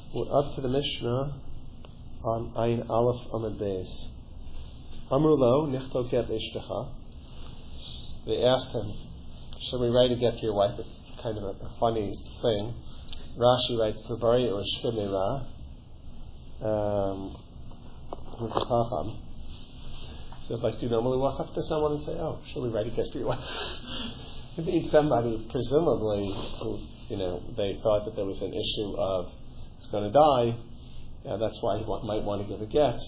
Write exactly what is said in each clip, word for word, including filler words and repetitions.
We're up to the Mishnah on Ayin Aleph Amud Beis. Amru lo nichto get l'ishtecha. They asked him, should we write a get to your wife? It's kind of a, a funny thing. Rashi writes, Tubari or Shkimera, um, who's a Chacham. So it's like, do you normally walk up to someone and say, oh, should we write a get to your wife? You need somebody, presumably, who, you know, they thought that there was an issue of, it's going to die, uh, that's why he wa- might want to give a get.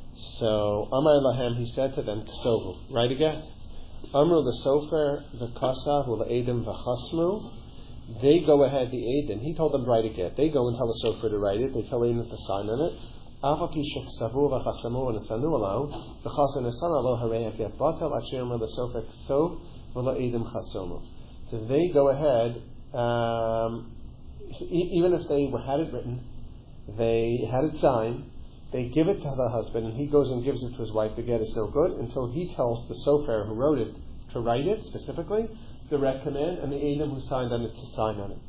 So, Amar Lahem, he said to them, Ksovu, write a get. Amru the Sofer, the Kasav, the Edim, the Chasmu, they go ahead, the Edim, he told them to write a get. They go and tell the Sofer to write it, they tell Edim to sign on it. Avapi Sheksavu, the Chasamu, and the Sanu Alau, the Chasan, the San Alo, Harei, get Batel, Achir, the Sofer, Ksov, the Edim, Chasomu. So they go ahead, um, even if they had it written, they had it signed, they give it to the husband, and he goes and gives it to his wife. The get is no good until he tells the sofer who wrote it to write it specifically, the direct command, and the Adam who signed on it to sign on it.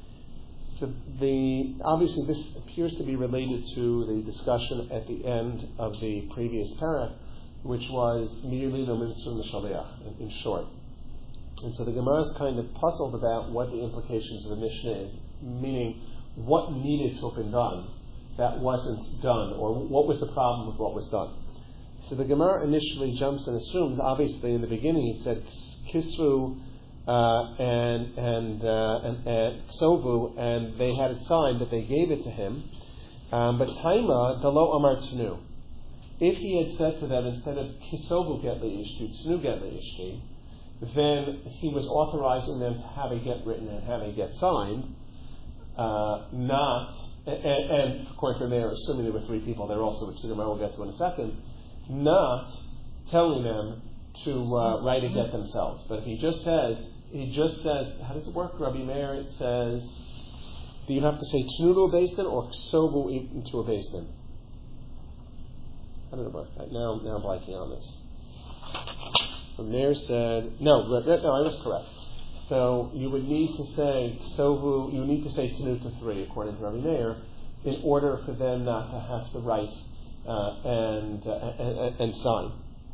So the obviously this appears to be related to the discussion at the end of the previous parak, which was Mirli no Mitzvah Shaliach, in short. And so the Gemara is kind of puzzled about what the implications of the Mishnah is, meaning what needed to have been done that wasn't done, or what was the problem with what was done. So the Gemara initially jumps and assumes, obviously in the beginning it said Kisru uh, and and, uh, and and Ksovu, and they had it signed that they gave it to him. Um, but Taima Dalo Amar Tnu. If he had said to them instead of Kisovu get leishti, Tnu get leishti, then he was authorizing them to have a get written and have a get signed, uh, not, and, and according to Meir, assuming there were three people there also, which the Gemara will get to in a second, not telling them to uh, write a get themselves. But if he just says, he just says, how does it work, Rabbi Meir? It says, do you have to say Tnu to a Beis Din or Ksovu to a Beis Din? How did it work? Right, now, now I'm blanking on this. Meir said, no, no, I was correct. So you would need to say Ksovu, you would need to say Tnu to three, according to Rabbi Meir, in order for them not to have to write uh, and, uh, and and sign.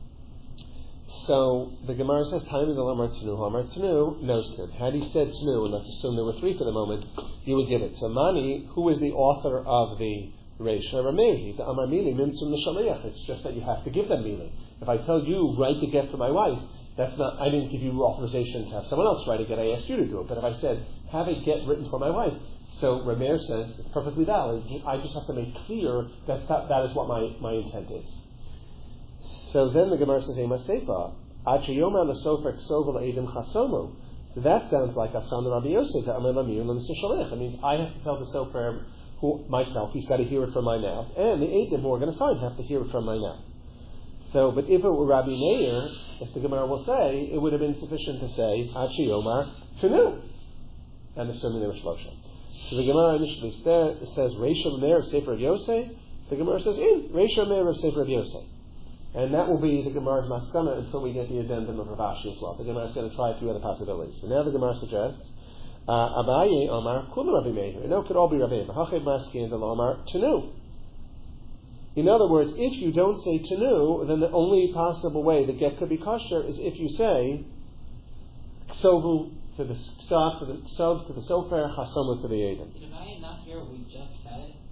So the Gemara says, Time is Amar Tnu, Amar Tnu knows him. Had he said Tnu, and let's assume there were three for the moment, you would give it. So Mani, who is the author of the Reisha Ramehi, the Amar Mili, Mitzum Neshaliach, it's just that you have to give them Mili. If I tell you, write the get for my wife, that's not, I didn't give you authorization to have someone else write a get, I asked you to do it. But if I said, have a get written for my wife, so Rameir says, it's perfectly valid, I just have to make clear that that, that is what my, my intent is. So then the Gemara says, Ema Seifa, Achiyoma l'sofer ksovel edim chasomo. So that sounds like Asan Rabbi Yosef, Amar Lamir l'Mister Shalech. It means I have to tell the sofer who, myself, he's got to hear it from my mouth, and the edim who are going to sign have to hear it from my mouth. So, but if it were Rabbi Meir, as the Gemara will say, it would have been sufficient to say Achi Omar Tnu, and assuming there was Shlosha. So the Gemara initially says Reisha Meir of Sefer Yosef. The Gemara says in Reisha Meir of Sefer Yosef, and that will be the Gemara's maskana until we get the addendum of Rav Ashi as well. The Gemara is going to try a few other possibilities. So now the Gemara suggests Abaye Omar Kula Rabbi Meir. No, it could all be Rabbi Meir. Hached Maskin the Omar Tnu. In other words, if you don't say Tnu, then the only possible way the get could be kosher is if you say Ksovu to the Ksav, to the Ksav, to the Sofer, Chasomu to the Edom. Can I not hear what we just said it?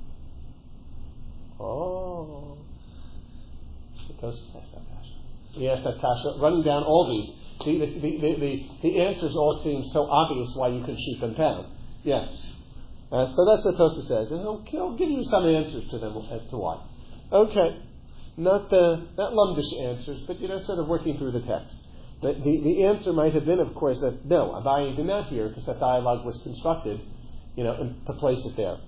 Oh. Supposed to ask that kasha. We asked that kasha, running down all these. The, the, the, the, the, the answers all seem so obvious why you can shoot them down. Yes. Uh, so that's what Tosa says, and he'll, he'll give you some answers to them as to why. Okay, not the not lumdish answers, but you know, sort of working through the text. The, the, the answer might have been, of course, that no, Abaye did not hear because that dialogue was constructed, you know, and to place it there.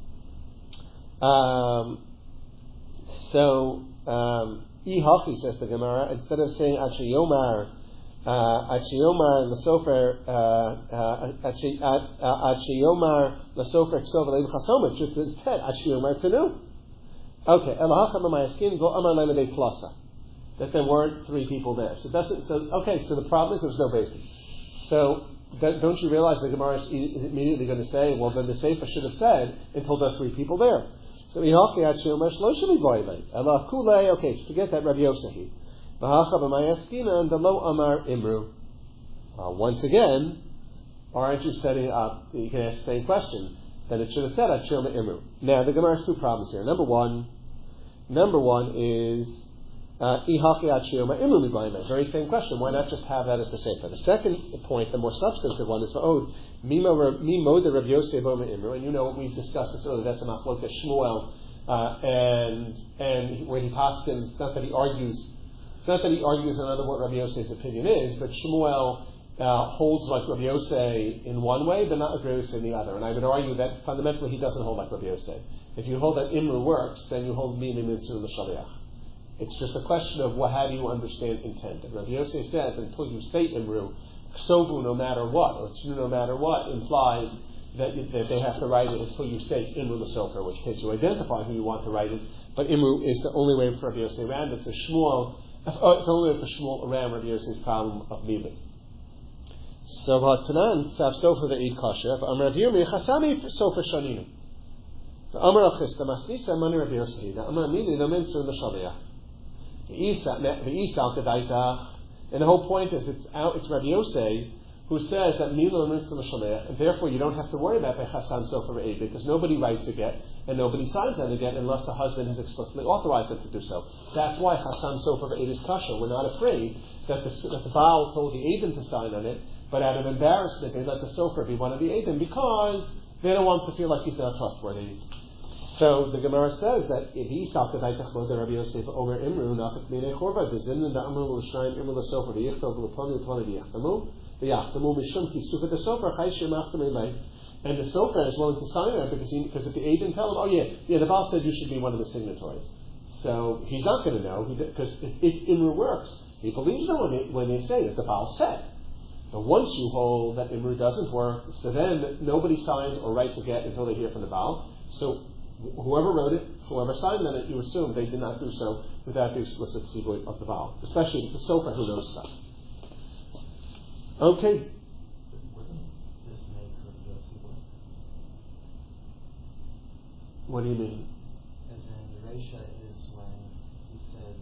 Um, so, um, Ihachi says the Gemara, instead of saying Achiyomar. Achiyomar l'sofer Achiyomar l'sofer k'sov aleim chasom. It's just instead Achiyomar Tnu. Okay, Elahacham b'mayaskin go amar le'lebei plasa. That there weren't three people there. So doesn't. So okay. So the problem is there was no basis. So that, don't you realize the Gemara is immediately going to say, well, then the Sefer should have said until there are three people there. So okay, forget that Rabbi Yosahi. And the lo amar imru. Well, once again, aren't you setting up? You can ask the same question. Then it should have said Achilma imru. Now the Gemara has two problems here. Number one, number one is Ihaki Achilma imru mibayna. Very same question. Why not just have that as the sefer? The second point, the more substantive one, is oh mimo mimo the Rabbi Yosef Boma imru. And you know we've discussed this earlier. That's a machlokas Shmuel, uh, and and where he paskins. It's not that he argues. It's not that he argues another what Rabbi Yosef's opinion is, but Shmuel uh, holds like Rabbi Yosef in one way, but not like Rabbi Yosef in the other. And I would argue that fundamentally he doesn't hold like Rabbi Yosef. If you hold that Imru works, then you hold Mimi Mitzvah L'Shaliach. It's just a question of what, how do you understand intent. And Rabbi Yosef says, until you say Imru, Ksovu no matter what, or Tzu no matter what, implies that, that they have to write it until you say Imru L'Sofer, in which case you identify who you want to write it. But Imru is the only way for Rabbi Yosef around it. So Shmuel, oh, it's the only way for Shmuel around Rabbi Yosef's problem of Mimi. So V'atanan Sav Sofer Ve'id Kasher V'Amar Rav Yirmi Chasami Sofer Shaninu V'Amar Achista Masnisa Mani Rabbi Yosef V'Amar Mili No Mitzvah L'Shaliach V'Isa Al-Kedaitach. And the whole point is it's out, it's Rabbi Yosef who says that Mili No Mitzvah L'Shaliach, and therefore you don't have to worry about Chasam Sofer Ve'id, because nobody writes a get and nobody signs that again unless the husband has explicitly authorized them to do so. That's why Chasam Sofer Ve'id is kasher. We're not afraid that the, that the Baal told the Eidim to sign on it, but out of embarrassment, they let the Sofer be one of the Eidim because they don't want to feel like he's not trustworthy. So the Gemara says that if he stopped the Rabbi Yosef Omer Imru, Nafik Mine Chorva, the Zimnan, the Amru, L'Shnayim, Imru, the Sofer, the Yichtov, the Plani, the Plani, the Yichtamu, the Yachtamu, Mishum, Kisufet, the Sofer, Chayshir, Machtamei, and the Sofer is willing to sign it because, he, because if the Eidim tell him, oh yeah, yeah, the Baal said you should be one of the signatories. So he's not going to know, because if, if Imru works, he believes them when they, when they say that the Baal said. But once you hold that Imru doesn't work, so then nobody signs or writes a get until they hear from the Baal. So whoever wrote it, whoever signed on it, you assume they did not do so without the explicit tzivui of the Baal, especially the Sofer who knows stuff. Okay. What do you mean? As in, the Reisha is when he says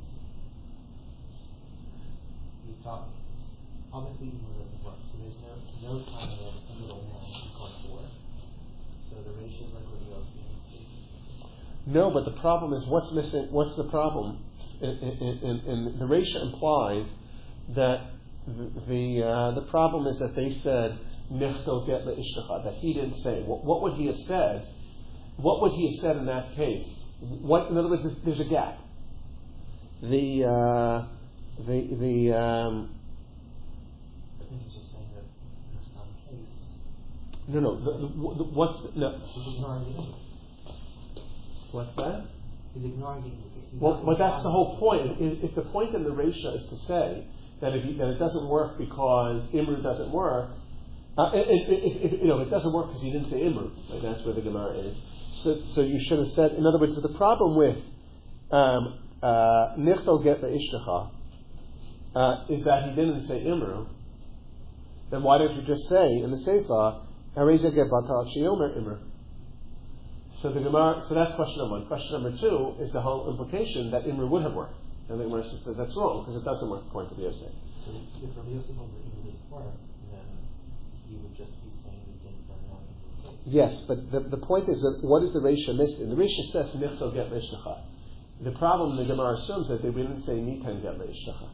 he's talking. Obviously, Imru doesn't work, so there's no no time of a middle man to call for. So the Reisha is like what you all see in the stages. No, but the problem is what's missing. What's the problem? And, and, and the Reisha implies that the the, uh, the problem is that they said Nechto get le'ishtacha, that he didn't say. What, what would he have said? What would he have said in that case? What, in other words, there's a gap. The uh, the the um, I think he's just saying that that's not the case. No, no. The, the, the, what's the, no? He's ignoring the implications. What's that? He's ignoring the implications. Well, but that's the whole point. Is if the point in the Reisha is to say that if you, that it doesn't work because Imru doesn't work, uh, it, it, it, it, you know, it doesn't work because he didn't say Imru. Like that's where the Gemara is. So, so you should have said. In other words, the problem with um, uh, Nichto get the Ishtacha uh, is that he didn't say Imru. Then why don't you just say in the Sefer Hareza get Batal Shiomer Imru? So the Gemara. So that's question number one. Question number two is the whole implication that Imru would have worked. And the Gemara says that that's wrong because it doesn't work according to the Yosef. So if Rabbi Yosef held that Imru doesn't work, then he would just be saying he didn't turn on the case. Yes, but the, the point is that what is the Reisha missed? And the Reisha says Nichto get le'ishtacha. The problem the Gemara assumes that they didn't say Nitan get le'ishtacha.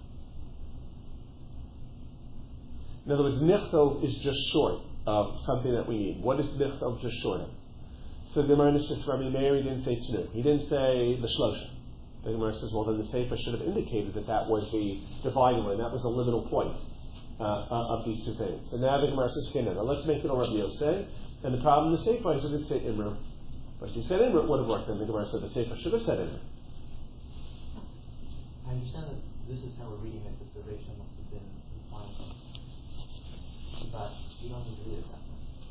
In other words, Nichto is just short of something that we need. What is Nichto just short of? So the Gemara says Rabbi Meir didn't say Tnu. He didn't say the Shlosha. The Gemara says, well, then the Sefer should have indicated that that was the dividing line. That was the liminal point uh, of these two things. So now the Gemara says, okay, now let's make it all Rabbi Yosef. And the problem in the Sefer is it didn't say Imru. But if you said Imru, it would have worked. Then the Gemara said the Sefer should have said Imru. I understand that this is how we're reading it, that the Reisha must have been implying something. But you don't need to read it that way.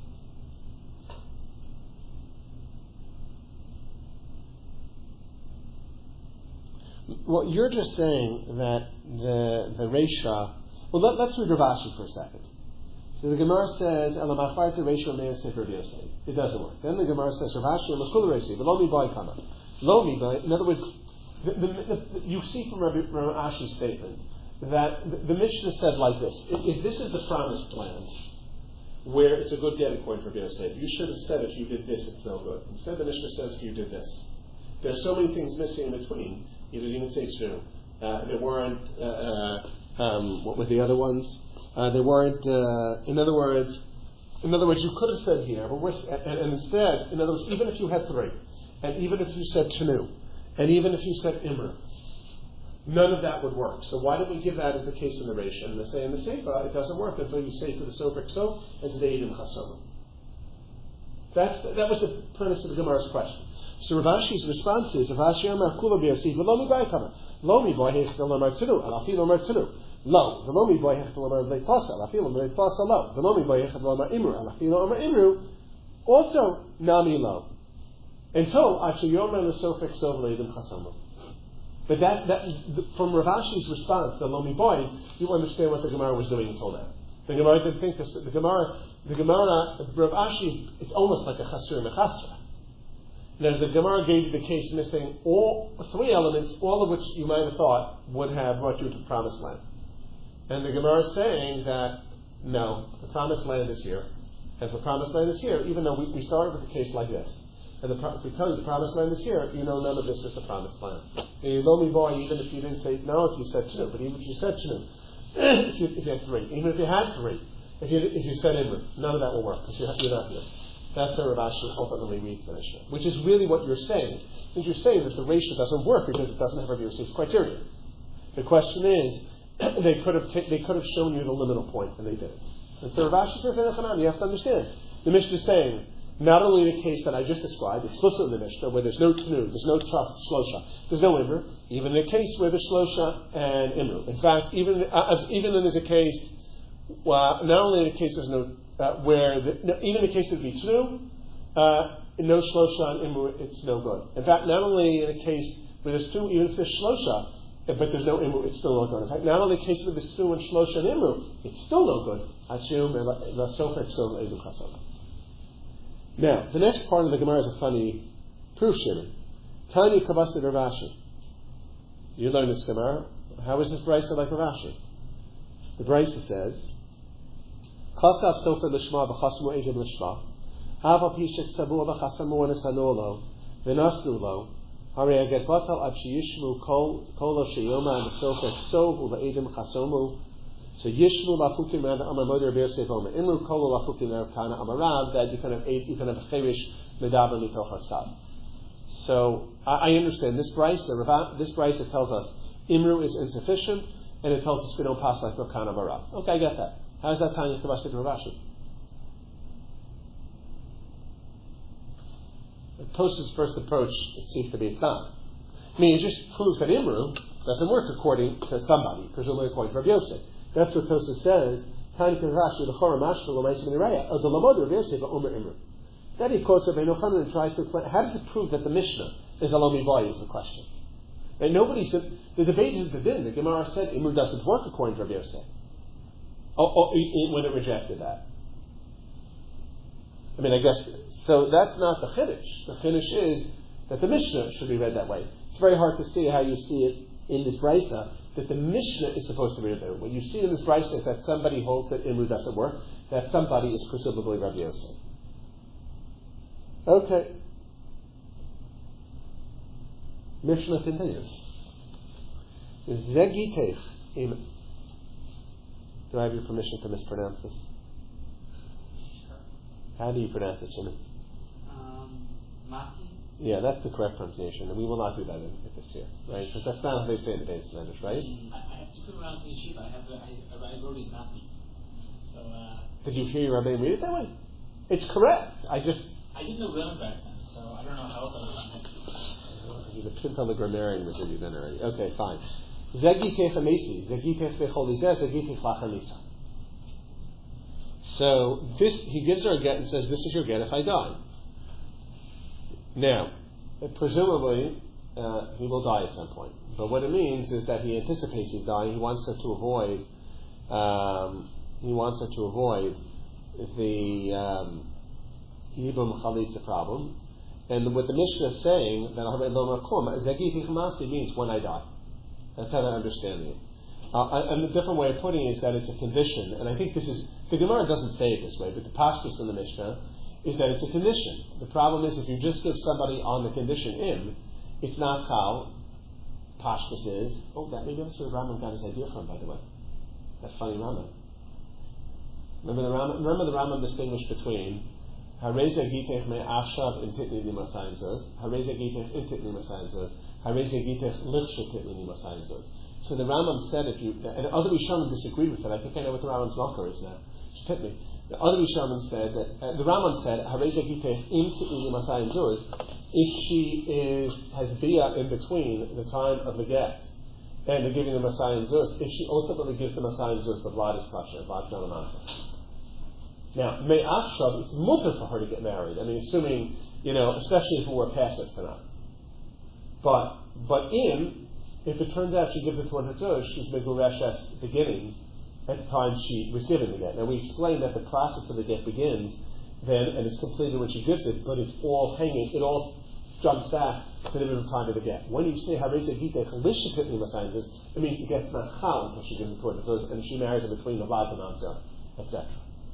Well, you're just saying that the the Reisha. Well, let, let's read Rav Ashi for a second. So the Gemara says, "Elamacharta Reisha Meir Sefer Yosef." It doesn't work. Then the Gemara says, "Rav Ashi Makul Reisi, but lo mi boy kama." Lo mi boy. In other words, the, the, the, you see from Rav, Rav Ashi's statement that the, the Mishnah said like this: if, if this is the promised land, where it's a good get according to Rabbi Yosef, you should have said if you did this, it's no good. Instead, the Mishnah says if you did this. There's so many things missing in between. You didn't even say true. Uh, there weren't. Uh, uh, um, what were the other ones? Uh, there weren't. Uh, in other words, in other words, you could have said here, but we're, and, and instead, in other words, even if you had three, and even if you said Tanu, and even if you said Imr, none of that would work. So why don't we give that as the case in the Reisha? And they say in the Seifa, it doesn't work until you say to the Sofer Kso and to the Eidim Chasoma. That's that was the premise of the Gemara's question. So Rav Ashi's response is, Rav Ashi Amar Kula B'Yosef V'Lo Mi Boy Kama Lo Mi Boy Hech V'Lo Mar Tunu Alafi Lo Mar Tunu Lo V'Lo Mi Boy Hech V'Lo Mar V'Lei Tasa Alafi Lo Mar Tasa Lo V'Lo Mi Boy Hech V'Lo Mar Imru Alafi Lo Mar Imru also Nami Lo until actually Yomer L'Sofer Kso V'Leidim Chasoma. But that, that from Rav Ashi's response, the Lomi Boy, you understand what the Gemara was doing until now. The Gemara didn't think this. The Gemara, the Gemara, Rav Ashi, it's almost like a chasur mechasra. And as the Gemara gave you the case missing all three elements, all of which you might have thought would have brought you to the promised land. And the Gemara is saying that no, the promised land is here, and if the promised land is here, even though we, we started with a case like this. And the, if we tell you the promised land is here, you know none of this is the promised land. And Lomi Boy, even if you didn't say no, if you said two, but even if you said two, if you, if you had three, even if you had three, if you if you said Imru, none of that will work because you're, you're not here. That's how Rav Ashi ultimately reads the Mishnah, which is really what you're saying. Is you're saying that the ratio doesn't work because it doesn't have Rav Yosef's criteria. The question is, they could have t- they could have shown you the liminal point, and they didn't. And so Rav Ashi says, you have to understand. The Mishnah is saying, not only the case that I just described, explicitly in the Mishnah, where there's no Tnu, there's no Shlosha, there's no Imru, even in a case where there's Shlosha and Imru. In fact, even uh, even in there's a case, well, not only in a case there's no, uh, where, the, no, even in a case there'd be Tnu, uh, no Shlosha and Imru, it's no good. In fact, not only in a case where there's Tnu, even if there's Shlosha, but there's no Imru, it's still no good. In fact, not only in a case where there's Tnu and Shlosha and Imru, it's still no good. Achum and the Sofer Kso Eidim Chasoma. Now, the next part of the Gemara is a funny proof, Shimon. Tanya Kavasa Rav Ashi. You learn this Gemara. How is this Brisa like Rav Ashi? The Brisa says, Chasav Sofer Lishma B'chasmu Eidim Lishma Hava Pishek Sabu B'chasamu Anesanolo V'nasnu Lo Hari Aget Batal Ad Sheyishmu Kolo Sheyoma and Sofer Kso U'Eidim Chasomu. So Yishmu Lafukim and Amar Moder Be'er Seifoma Imru Kolo Lafukim and Kana Amarav, that you can have eight, you can have a Cherish Medaber Mitoch Hatzad. So I, I understand this Brisa. This Brisa tells us Imru is insufficient, and it tells us we don't pass like Kana Amarav. Okay, I get that. How is that Tanya Kavasik Rav Ashi? Tosha's first approach, it seems to be it's not. I mean, it just proves that Imru doesn't work according to somebody, presumably according to Rav Yosef. That's what Tosa says. Then he quotes Rabbi Yochanan and tries to explain, how does it prove that the Mishnah is a Lomi Boy is the question. And nobody said, the debate is the din. The Gemara said Imru doesn't work according to Rabbi Yosef. Oh, oh, when it rejected that. I mean, I guess, so that's not the Chiddush. The Chiddush is that the Mishnah should be read that way. It's very hard to see how you see it in this Brisa, that the Mishnah is supposed to be read. What you see in this Brisa is that somebody holds that Imru doesn't work, that somebody is presumably Rabbi Yosef. Okay. Mishnah continues. Zegitech im. Do I have your permission to mispronounce this? Sure. How do you pronounce it, Shimon? Um, Maki. Yeah, that's the correct pronunciation, and we will not do that in, in this year, right? Because that's not how they say it in the base language, right? I, I have to pronounce it in Yeshiva. I have to, I, I wrote it Maki. So, uh, did you hear your Rabbi read it that way? It's correct. I just I didn't know grammar back then, so I don't know how else I would have it. The pimp on the grammarian was in you then already. Okay, fine. Zegitech amesi, zegitech becholizeh, zegitech lachanisa. So this, he gives her a get and says, "This is your get if I die." Now, presumably, uh, he will die at some point. But what it means is that he anticipates he's dying. He wants her to avoid. Um, he wants her to avoid the um, Yibum Chalitza problem. And what the Mishnah is saying, that Lomar Klum, Zagiti Chamasi means when I die. That's how I understand it. Uh, and a different way of putting it is that it's a condition. And I think this is, the Gemara doesn't say it this way, but the Pashtus in the Mishnah is that it's a condition. The problem is if you just give somebody on the condition im, it's not how Pashtus is. Oh, that maybe that's where the Rambam got his idea from, by the way. That funny Rambam. Remember the Rambam, remember the Rambam distinguished between Hareza Gitech me Afshav in Titni Nima Sciences, Hareza Gitech in Titni Nima Sciences, Hareza Gitech Lichsha Titni Nima Sciences. So the Rambam said if you, and other Rishonim disagreed with it, I think I know what the Rambam's marker is now. Titni. The other Rishonim said that, uh, the Rambam said, Hareza Gitech in Titni Nima Sciences, if she is, has Bia in between the time of the get and the giving the Messiah and Zuz, if she ultimately gives the Messiah and Zuz, the blood is kosher, blood not a matzah. Now, May Achshav, it's mutter for her to get married. I mean, assuming, you know, especially if it were passive tonight. But, but in, if it turns out she gives it to her Zuz, she's Megureshes beginning at the time she was given the get. Now, we explained that the process of the get begins then and is completed when she gives it, but it's all hanging, it all jumps back to the middle time of the get. When you say Haresa Gitech Lishapitni Masayinzus, it means the get's not chal until she gives it to her Zuz, and she marries in between the Vlad and Amzah, et cetera.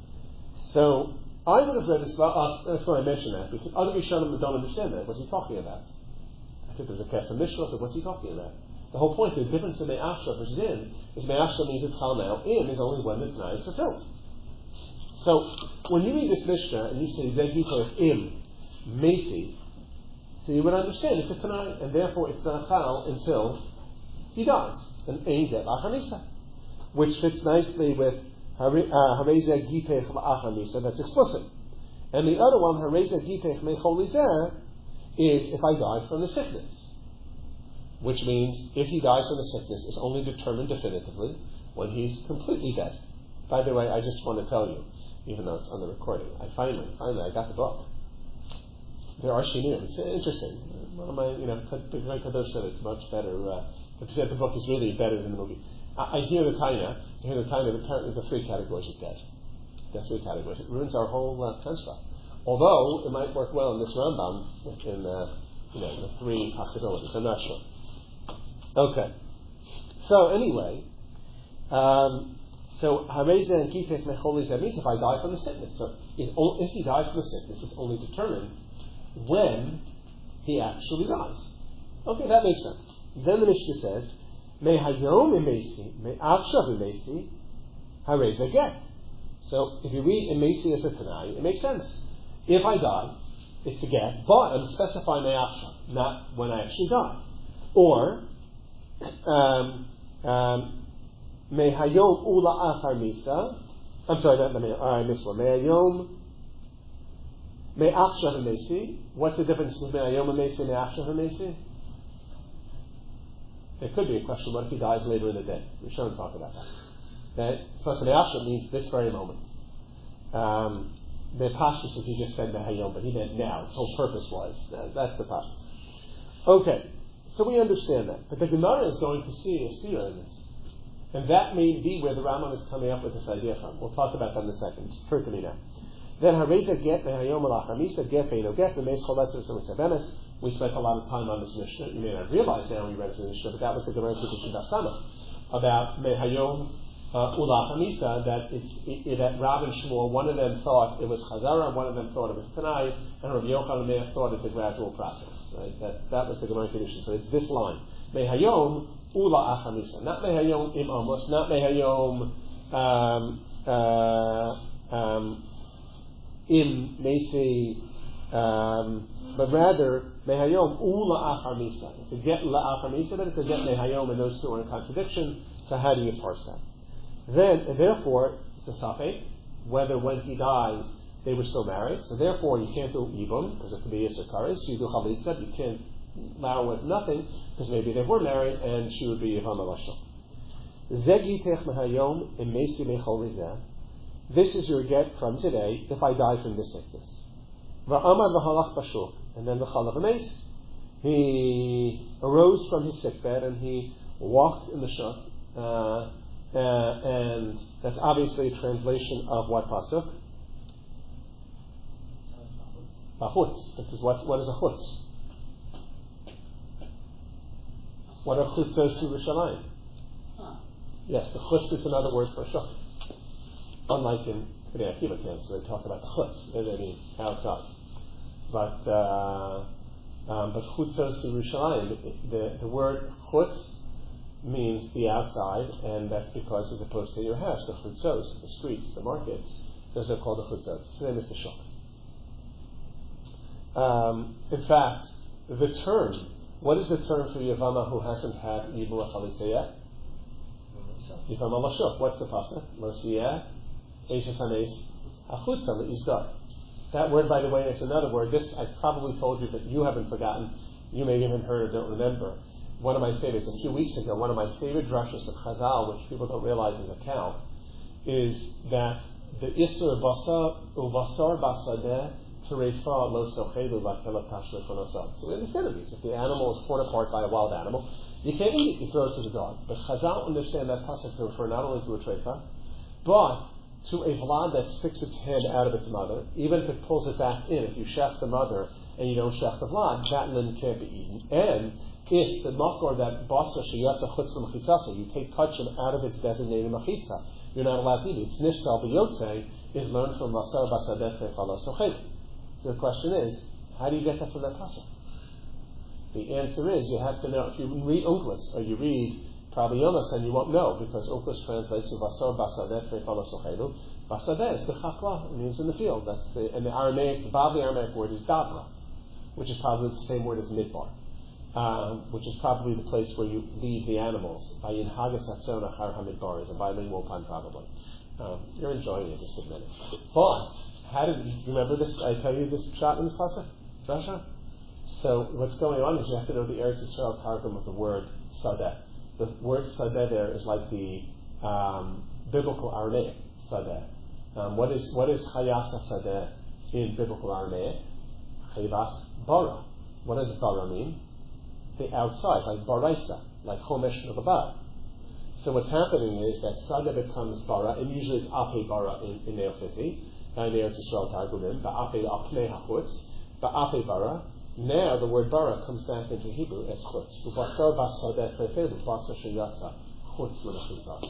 So, I would have read this, uh, that's why I mentioned that, because other Rishonim don't understand that. What's he talking about? I think there's a cast of Mishnah, so what's he talking about? The whole point, the difference in Me'achshav versus in, is Me'achshav means it's chal now, in is only when the Tanai is fulfilled. So, when you read this Mishnah, and you say, Zegitah im, Mesi, so you would understand it's a Tanai, and therefore it's not chal until he dies, and Ein Get Lachamisa, which fits nicely with Hareza Gitech La'achamisa, that's explicit. And the other one, Hareza Gitech Mecholizeh, is if I die from the sickness. Which means, if he dies from the sickness, it's only determined definitively when he's completely dead. By the way, I just want to tell you, even though it's on the recording, I finally, finally, I got the book. There are shinim. It's interesting. One of my, you know, the great Kadosh said it's much better. Uh, the book is really better than the movie. I, I hear the Taina. I hear the Taina. Apparently, the three categories of debt. The three categories. It ruins our whole uh, construct. Although it might work well in this Rambam in uh, you know the three possibilities. I'm not sure. Okay. So anyway, um, so Hareza and Gitech Mecholis, that means if I die from the sickness. So if, if he dies from the sickness, it's only determined when he actually dies. Okay, that makes sense. Then the Mishnah says, Me hayom imesi, me achshav imesi, hareza get. So if you read imesi as a tanai, it makes sense. If I die, it's a get, but I'm specifying me achshav, not when I actually die. Or, um, um, me hayom ula achar misa, I'm sorry, not me, I missed one. Me hayom me achshav imesi. What's the difference between Ayom HaMesi and Achshav HaMesi? There could be a question, what if he dies later in the day? We shouldn't talk about that. Okay? So Achshav means this very moment. Um, the Pashtus, as he just said, Hayom, but he meant now. Its whole purpose was. Uh, that's the Pashtus. Okay, so we understand that. But the Gemara is going to see a steer in this. And that may be where the Rambam is coming up with this idea from. We'll talk about that in a second. It's occurred to me now. Then Hareza get mehayom alachamisa get beino get v'meis choletzim sevenes. We spent a lot of time on this Mishnah. You may not realize now when you read through the Mishnah, but that was the Gemara Kedushin Dasama about mehayom ulachamisa. That it's it, that Rav and Shmuel, one of them thought it was Chazara, one of them thought it was Tanai, and Rabbi Yochanan may have thought it's a gradual process. Right? That that was the Gemara Kedushin. So it's this line mehayom ulachamisa, not mehayom im amos, not mehayom. Um, uh, um, in Mesi, um, but rather Mehayom Ula Achar Misa. It's a get La Achar Misa, but it's a get Mehayom, and those two are in contradiction. So how do you parse that? Then, and therefore, it's a safek whether when he dies they were still married. So therefore, you can't do ibum because it could be Yisr Kares. So you do Chalitza. You can't marry with nothing because maybe they were married and she would be Yivam Alashon. Zegitech Mehayom in Mesi Mechol Lizeh. This is your get from today if I die from this sickness. V'amad v'halach b'shuk. And then the chalav ames. He arose from his sickbed and he walked in the shuk. Uh, uh, and that's obviously a translation of what pasuk? Bachutz, because what's, what is a chutz? What are chutzos Yerushalayim? Huh. Yes, the chutz is another word for shuk. Unlike in Bnei Akiva camps, where they talk about the chutz, they mean outside. But uh, um, but chutzos Yerushalayim, the the word chutz means the outside, and that's because as opposed to your house, the chutzos, the streets, the markets, those are called the chutzos. The same as the shuk. Um, in fact, the term, what is the term for Yavama who hasn't had Yibur Chalitza yet? Yavama Lashuk. What's the pasuk? Losiyah, Eishes Hanes, Achutza Le'isar. That word, by the way, is another word. This I probably told you, but you haven't forgotten. You may have even heard or don't remember. One of my favorites, a few weeks ago, one of my favorite drashas of Chazal, which people don't realize is a cow, is that the Isur Basar Uvasar Basadeh Terefa Lo Sochelu Lakela Tashler Konosad. So we understand it means if the animal is torn apart by a wild animal, you can't eat it, you throw it to the dog. But Chazal understand that pasuk to refer not only to a treifa, but to a vlad that sticks its head out of its mother, even if it pulls it back in. If you shech the mother and you don't shech the vlad, that then can't be eaten. And if the makor that basa sheyatza chutz l'machitzasa, you take kachim out of its designated machitza, you're not allowed to eat it. It's nifsal b'yotzei is learned from vasar basadeh te'fala sochel. So the question is, how do you get that from that pasuk? The answer is you have to know. If you read Unclus or you read probably Yonas, and you won't know because Unclus translates to vasar basadeh te'fala sochelu. Basadeh is the chakla, it means in the field. That's the and the Aramaic, the Bavli Aramaic word is dabra, which is probably the same word as midbar. Um, which is probably the place where you leave the animals. By Yinhagas Atzona Char Hamidbar is a bilingual pun, probably. Um, you're enjoying it, just admit it. But, how did you remember this? I tell you this shot in this pasuk? Rasha? So, what's going on is you have to know the Eretz Yisrael targum of the word sadeh. The word sadeh there is like the um, biblical Aramaic sadeh. Um, what is what is Chayasa sadeh in biblical Aramaic? Chayvas bara. What does bara mean? The outside, like baraisa, like chomesh nulabad. So what's happening is that sada becomes bara, and usually it's ape bara in, in Neofiti, and the Eretz Yisrael Targumim, ba'ape apnei hachutz, ba'ape bara. Now the word bara comes back into Hebrew as chutz. Ubasar basadeh trefelu, ubasar sheyatza, chutz l'mechitzah.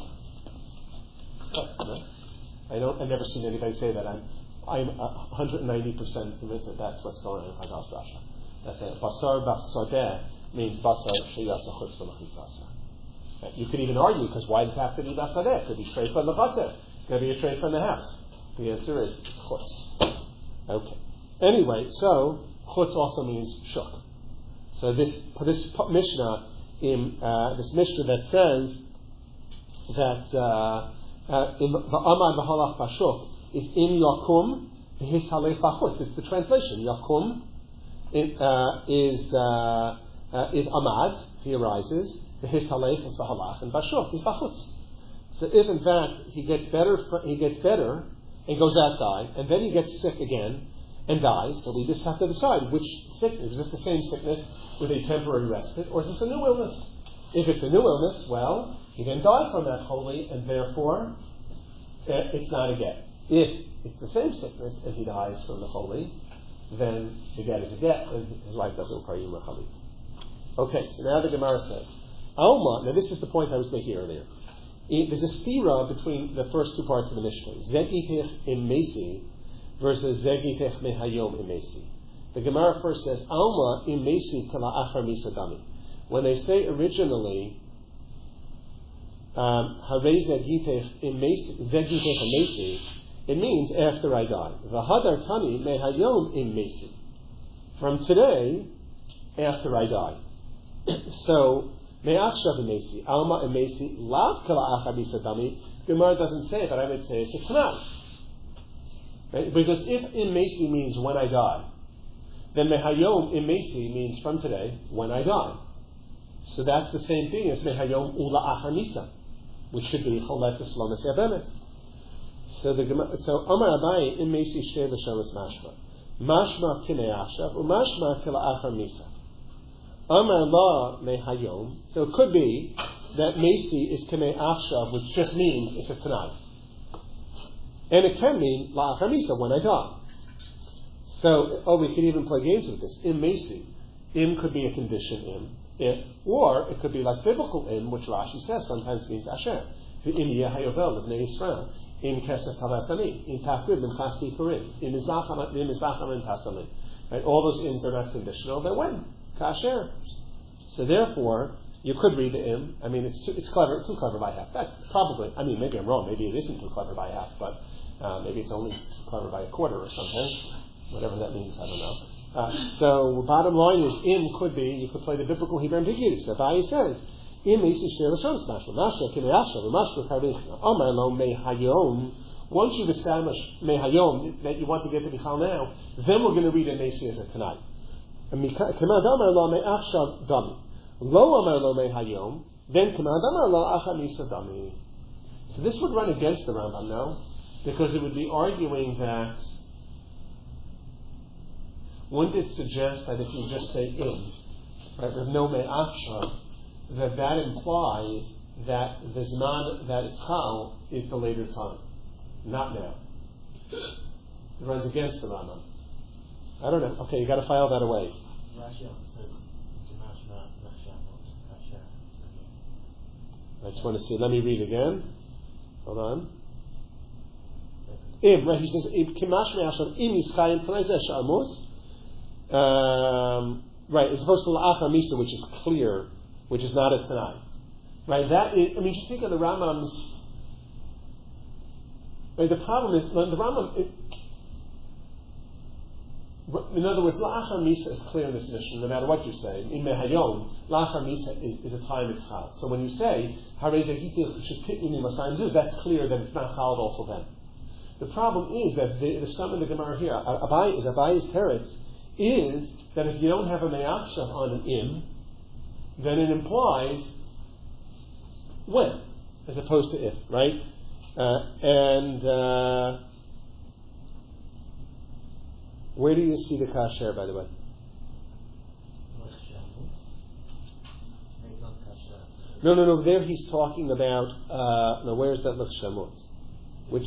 I don't. I've never seen anybody say that. I'm, I'm one hundred ninety percent convinced that that's what's going on in Chazal's Rasha. That's it. Basar basadeh means basar sheyatza chutz l'mechitzah. You could even argue, because why does it have to be basadeh? It could be treifa l'chatzeh. It's going to be a treifa in the house. The answer is it's chutz. Okay. Anyway, so chutz also means shuk. So this this mishnah, in uh, this mishnah that says that uh, uh, in va'amad v'halach bashuk is in yakum v'hishalech b'chutz. It's the translation. Yakum it, uh, is uh, uh, is amad. He arises. V'hishalech is v'halach, and bashuk is b'chutz. So if in fact he gets better, he gets better and goes outside, and then he gets sick again and dies, so we just have to decide which sickness. Is this the same sickness with a temporary respite, or is this a new illness? If it's a new illness, well, he didn't die from that holy, and therefore it's not a get. If it's the same sickness and he dies from the holy, then the get is a get, and his wife doesn't require Yom Chalit. Okay, so now the Gemara says, Alma, now this is the point I was making earlier. There's a stira between the first two parts of the Mishnah. Zegitech imesi versus Zegitech mehayom imesi. The Gemara first says, Alma imesi kala achar misadami. When they say originally, Hare Zegitech imesi, it means after I die. V'hadar tani mehayom imesi. From today, after I die. So, Me'achshav imesi, Alma imesi, lav kala achar misadami. Gemara doesn't say it, but I would say it's a Tanakh. Right? Because if imesi means when I die, then mehayom imesi means from today, when I die. So that's the same thing as mehayom ula achar misa, which should be choletzes lomes yabemes. So the so Amar Abaye imesi shtei l'shomes mashma, mashma kinei achshav umashma kila achar misa. Amar la mehayom. So it could be that mesi is kinei achshav, which just means it's a tonight. And it can mean la achar misa, when I die. So, oh, we could even play games with this. Im Mesi. Im could be a condition im, if, or it could be like biblical im, which Rashi says sometimes means asher. Im yehayovel of Nei Yisrael. Im kesef talasani. Im takrib im chasti purim. Im mizbacham im tasali. Right? All those ims are not conditional. They're when? Kasher. So therefore, you could read the im. I mean, it's too, it's clever, too clever by half. That's probably, I mean, maybe I'm wrong. Maybe it isn't too clever by half, but uh, maybe it's only too clever by a quarter or something. Whatever that means, I don't know. Uh, so, bottom line is, im could be, you could play the biblical Hebrew ambiguity. So, Abaye says, im isi shver l'shon smashla, mashla kimeyasha, v'mashla karich, amar lo mehayom. Once you've established mehayom, that you want to get to Michal now, then we're going to read it Mesi as a tonight. K'mad amar lo me'achshav dami. Lo amar lo mehayom, then k'mad amar lo acha misa dami. So this would run against the Rambam, no? Because it would be arguing that, wouldn't it suggest that if you just say im, right, with no me'achshav, that that implies that the zman that it's chal is the later time, not now. It runs against the Rambam. I don't know. Okay, you got to file that away. Rashi also says, I just want to see. Let me read again. Hold on. Im, right? He says, "Im kimash me'ashav im yischayim t'nei sh'amos." Right, as opposed to la'achar misa, which is clear, which is not a tonight. Right? That is, I mean, just think of the Rambam's. Right, the problem is the Rambam. It, in other words, la'achar misa is clear in this mission, no matter what you say. In mehayom, la'achar misa is, is a time it's chal. So when you say harei zehitil shekitni masayim zuz, that's clear that it's not chal also then. The problem is that the, the stam in the Gemara here, Abaye is Abaye's teretz, is that if you don't have a me'achshav on an im, then it implies when, as opposed to if, right? Uh, and uh, where do you see the kasher, by the way? No, no, no. There he's talking about. Uh, no, where is that look shamot? Which?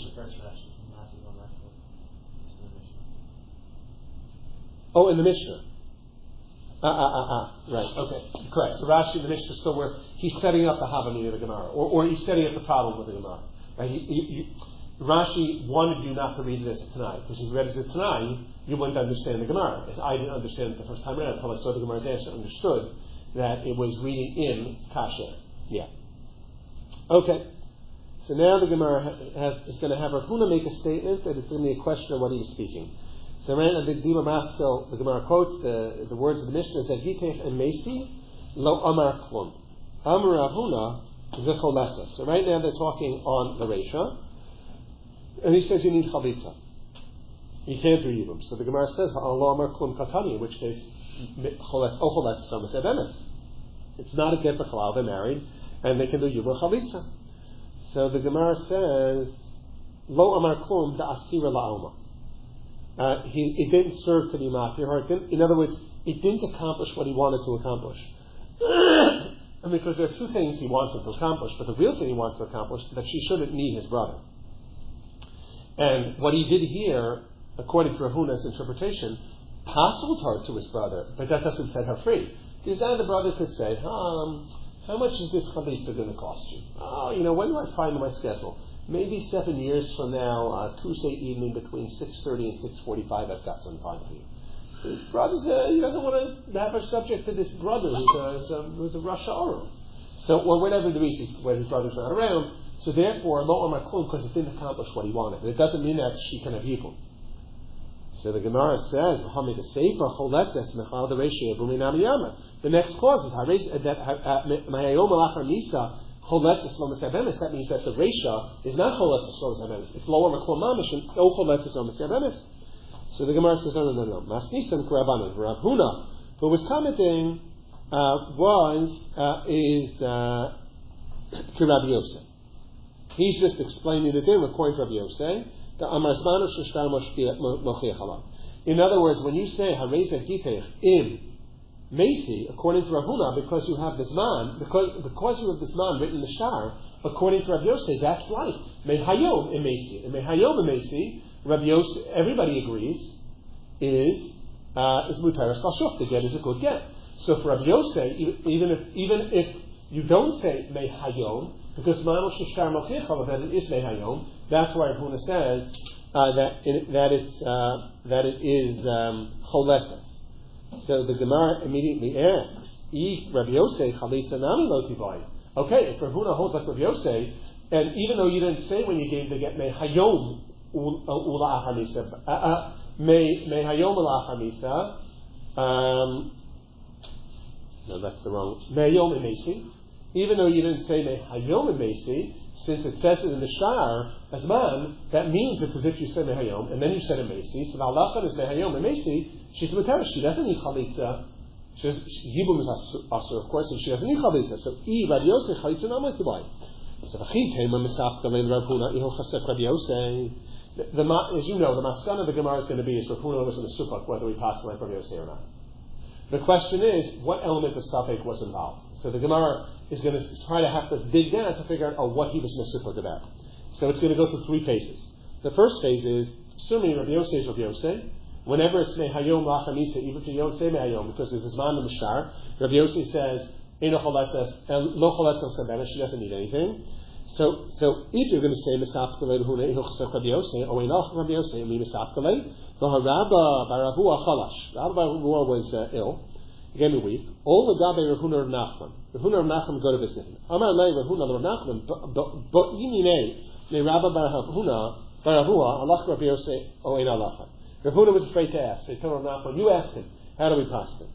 Oh, in the Mishnah. Ah, ah, ah, ah. Right. Okay. Correct. So Rashi in the Mishnah is still where he's setting up the Havamina of the Gemara, or, or he's setting up the problem with the Gemara. Right? He, he, he, Rashi wanted you not to read it as a Tanai, because if you read it as a Tanai, you wouldn't understand the Gemara. As I didn't understand it the first time around until I saw the Gemara's answer, understood that it was reading in kasher. Yeah. Okay. So now the Gemara has, is going to have Rav Huna make a statement that it's going to be a question of what he's speaking. So right now the Dima Maskell, the Gemara quotes the, the words of the Mishnah, Zagitech and Mesi, Lo Amar Klum. Amar Rav Huna, V'cholesa. So right now they're talking on the Reisha, and he says you need Chalitza. You can't do Yibum. So the Gemara says, Lo Amar Klum Katani, in which case, Ocholesa Somas Ebenes. It's not a get b'chalal, they're married, and they can do Yibum Chalitza. So the Gemara says, Lo Amar Klum da Asira La'alma. Uh, he, it didn't serve to be mafir. In other words, it didn't accomplish what he wanted to accomplish. And because there are two things he wants to accomplish, but the real thing he wants to accomplish is that she shouldn't need his brother. And what he did here, according to Rav Huna's interpretation, passed her to his brother, but that doesn't set her free. Because then the brother could say, um, how much is this chalitza going to cost you? Oh, you know, when do I find my schedule? Maybe seven years from now, uh, Tuesday evening between six thirty and six forty-five, I've got some time for you. His brother's, uh, he doesn't want to have her subject to this brother who's a, who's a, who's a Rasha Arum. So, or whatever the reason, when his brother's not around. So therefore, Lo Amar Klum, because it didn't accomplish what he wanted. It doesn't mean that she can have Yibum. So the Gemara says, the next clause is that that means that the Reisha is not Choletzes Lomas Habemes. It's lower Maklom Mamish and O Choletzes Lomas Habemes. So the Gemara says, no, no, no, no. Masnisan Kurabanan. Rav Huna, who was commenting, uh, was, uh, is, uh, Rabbi Yosef. He's just explaining the din according to Rabbi Yosef. In other words, when you say Hareza Gitech im Mesi, according to Rav Huna, because you have this man, because because you have this man written in the Shar, according to Rabbi Yosef, that's right. Mehayom im Mesi, and Mehayom im Mesi, Rabbi Yosef, everybody agrees is uh, is mutaris l'shuf. The get is a good get. So for Rabbi Yosef, even if even if you don't say mei hayom, because ma'amol shishtar mochicha that it is mei hayom, that's why Rabbi Huna says uh, that in, that it's uh, that it is um, choletes. So the Gemara immediately asks, "I Rabbi Yosef chalitza nami lo tivai." Okay, if Rabbi Huna holds like Rabbi Yosef, and even though you didn't say when you gave the get mei hayom ula achar misa, mei mei hayom ula achar misa, um, no, that's the wrong mei hayom emesi. Even though you didn't say mei hayom emesi, since it says it in the shar as man, that means it's as if you said mei hayom, and then you said emesi. So the halacha is mei hayom emesi. She's mutar. She doesn't need chalitza. She does, Yibum is asur, of course, and she doesn't need chalitza. So, I Rabbi Yosef chalitza namay tibai. So, v'chi tema misapka leil Rav Huna iho chasek Rabbi Yosef. The, the, as you know, the maskana of the Gemara is going to be is Rav Huna was in the supak, whether we pass like Rabbi Yosef or not. The question is, what element of safek was involved? So the Gemara is going to try to have to dig down to figure out oh, what he was in the supak about. So it's going to go through three phases. The first phase is, assuming Rabbi Yosef is Rabbi Yosef, whenever it's mehayom lachamisa, even if you don't say mehayom, because there's this man in the shtar, Rabbi Yosef says, Eino choletzes, lo choletzes sebena, she doesn't need anything. So, so if you're going to say misapkale lehune ihuchsek Rabbi Yosef, or einach Rabbi Yosef, mi misapkale, lo harabba baravua chalash. Rabba baravua was uh, ill, he gave me weak. All the gabe Rahuna of Nachman. Rahuna of Nachman go to visit him. Amar lei Rahuna of Nachman, but yimine ne Rabba baravuna baravua alach Rabbi Yosef, o ein alacha. Rav Huna was afraid to ask. They told Rav Nachman, you asked him. How do we pass him?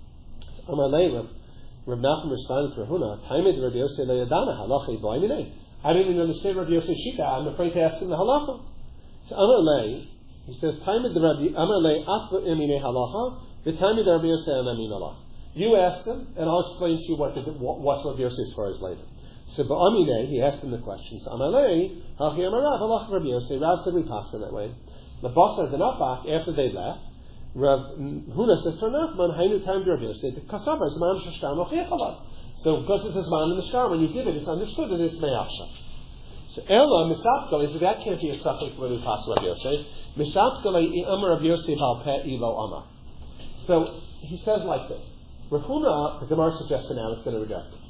Amar lei, Rav Nachman responded to Rav Huna, Taimed Rabbi Yosef leyadana halacha bo iminei. I didn't even understand Rabbi Yosef Shita. I'm afraid to ask him the halacha. So Amar lei, he says, Taimed Rabbi Amar lei at iminei halacha, the Taimed Rabbi Yosef anamin halacha. You asked him, and I'll explain to you what the, what's Rabbi Yosef as far as later. So ba'aminei, he asked him the questions. Amar lei, hachi amar Rav halacha Rabbi Yosef. Rav said we pass him that way. The Basar the Nafak, after they left, Rav Huna says to Nachman, Hainu time to Rabbi Yosef, Kasava is man shashtar mochichalat. So because this is man in the shtar, when you give it, it's understood that it's me'achshav. So Ella misapkale is that can't be a suffix when we pass Rabbi Yosef. Misapkale I amar Rabbi Yosef al peh ilo amar. So he says like this. Rav Huna, the Gemara suggests now it's going to reject it.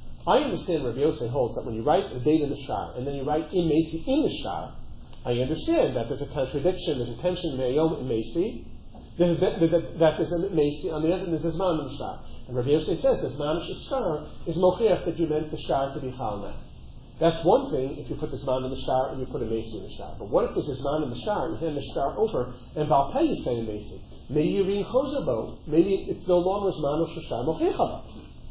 I understand Rabbi Yosef holds that when you write a date in the shtar and then you write in Mesi in the shtar, I understand that there's a contradiction, there's a tension in Me'ayom and Mesi, there's a, that, that, that there's a Mesi, on the other hand there's a Zman in the shtar. And Rabbi Yosef says that Zman in the shtar is Mochiach that you meant the shtar to be Chalmeh. That's one thing if you put the Zman in the shtar and you put a Mesi in the shtar. But what if there's a Zman in the shtar and you hand the shtar over and Baal Peh you say a Mesi? Maybe you read Chozabo. Maybe it's no longer Zman of shtar Mochiach.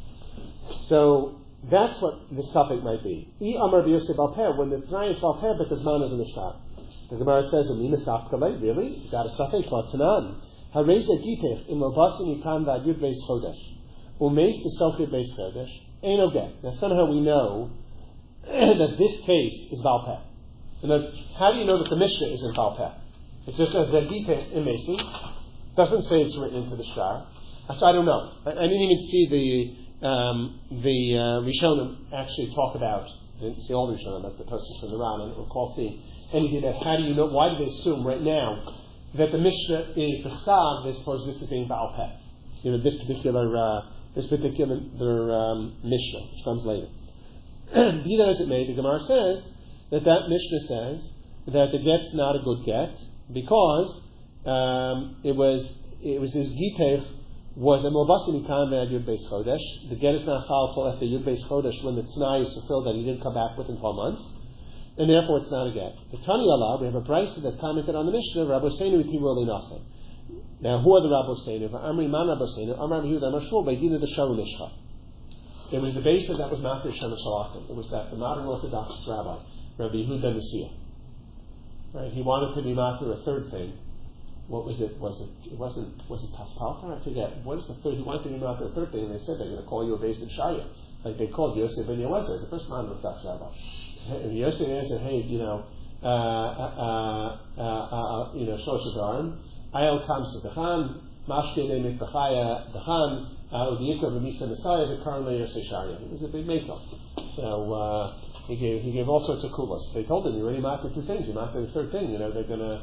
So that's what the suffix might be. I Amar Rabbi Yosef Baal Peh, when the T'nai is Baal Peh, but the Zman is in the shtar. The Gemara says, "Umina sapkale." Really? Is that a suffix? But tanan hareza gitech im lobasim ikanvad yud beis chodesh umeis b'sochir beis chodesh ain't okay. Now somehow we know that this case is Baal Peh. And then, how do you know that the Mishnah is in Baal Peh? It just says that gitech imesi. Doesn't say it's written into the shtar. So I don't know. I, I didn't even see the um, the uh, Rishonim actually talk about. I didn't see all the Rishonim, but the Tosfos and the Ran, and recall seeing. And he did that. How do you know? Why do they assume right now that the Mishnah is the Chsav as far as this is being Baal Peh? You know, this particular uh, this particular um, Mishnah, which comes later. Be that as it may, the Gemara says that that Mishnah says that the get's not a good get because um, it was it was his gitech was a mobasim ikan ve'ad yud beis chodesh. The get is not chal till after yud beis chodesh when the t'nai is fulfilled that he didn't come back within twelve months. And therefore it's not a get. The Tani Allah, we have a brisa that commented on the Mishnah, Rabbi Seinu itiru li nase. Now, who are the Rabbi Seinu? Amri man Rabbi Seinu, Amar Yehuda Amar Shmuel, Beidina the Sharu Nishcha. It was the base that was not their Shema Shalachim. It was that the modern Orthodox rabbi, Rabbi Yehuda Nasiya. Right? He wanted to be master a third thing. What was it? Was it? It wasn't. Was it Paspalta? I forget. What is the third? He wanted to be master a third thing, and they said they're going to call you a base in Shaya, like they called Yosef ben Yehuda, the first modern Orthodox rabbi. And Yosef answered, "Hey, you know, uh, uh, uh, uh, you know, Shlosh Adarim, Ayel Kamsa Dechan, Mashke Nemit Bechaya Dechan, Udiyikra B'Misa Messiah, the currently Yosef Sharia." It was a big makeup. So uh, he gave he gave all sorts of kulas. They told him, "You already marked the two things. You marked the third thing. You know, they're gonna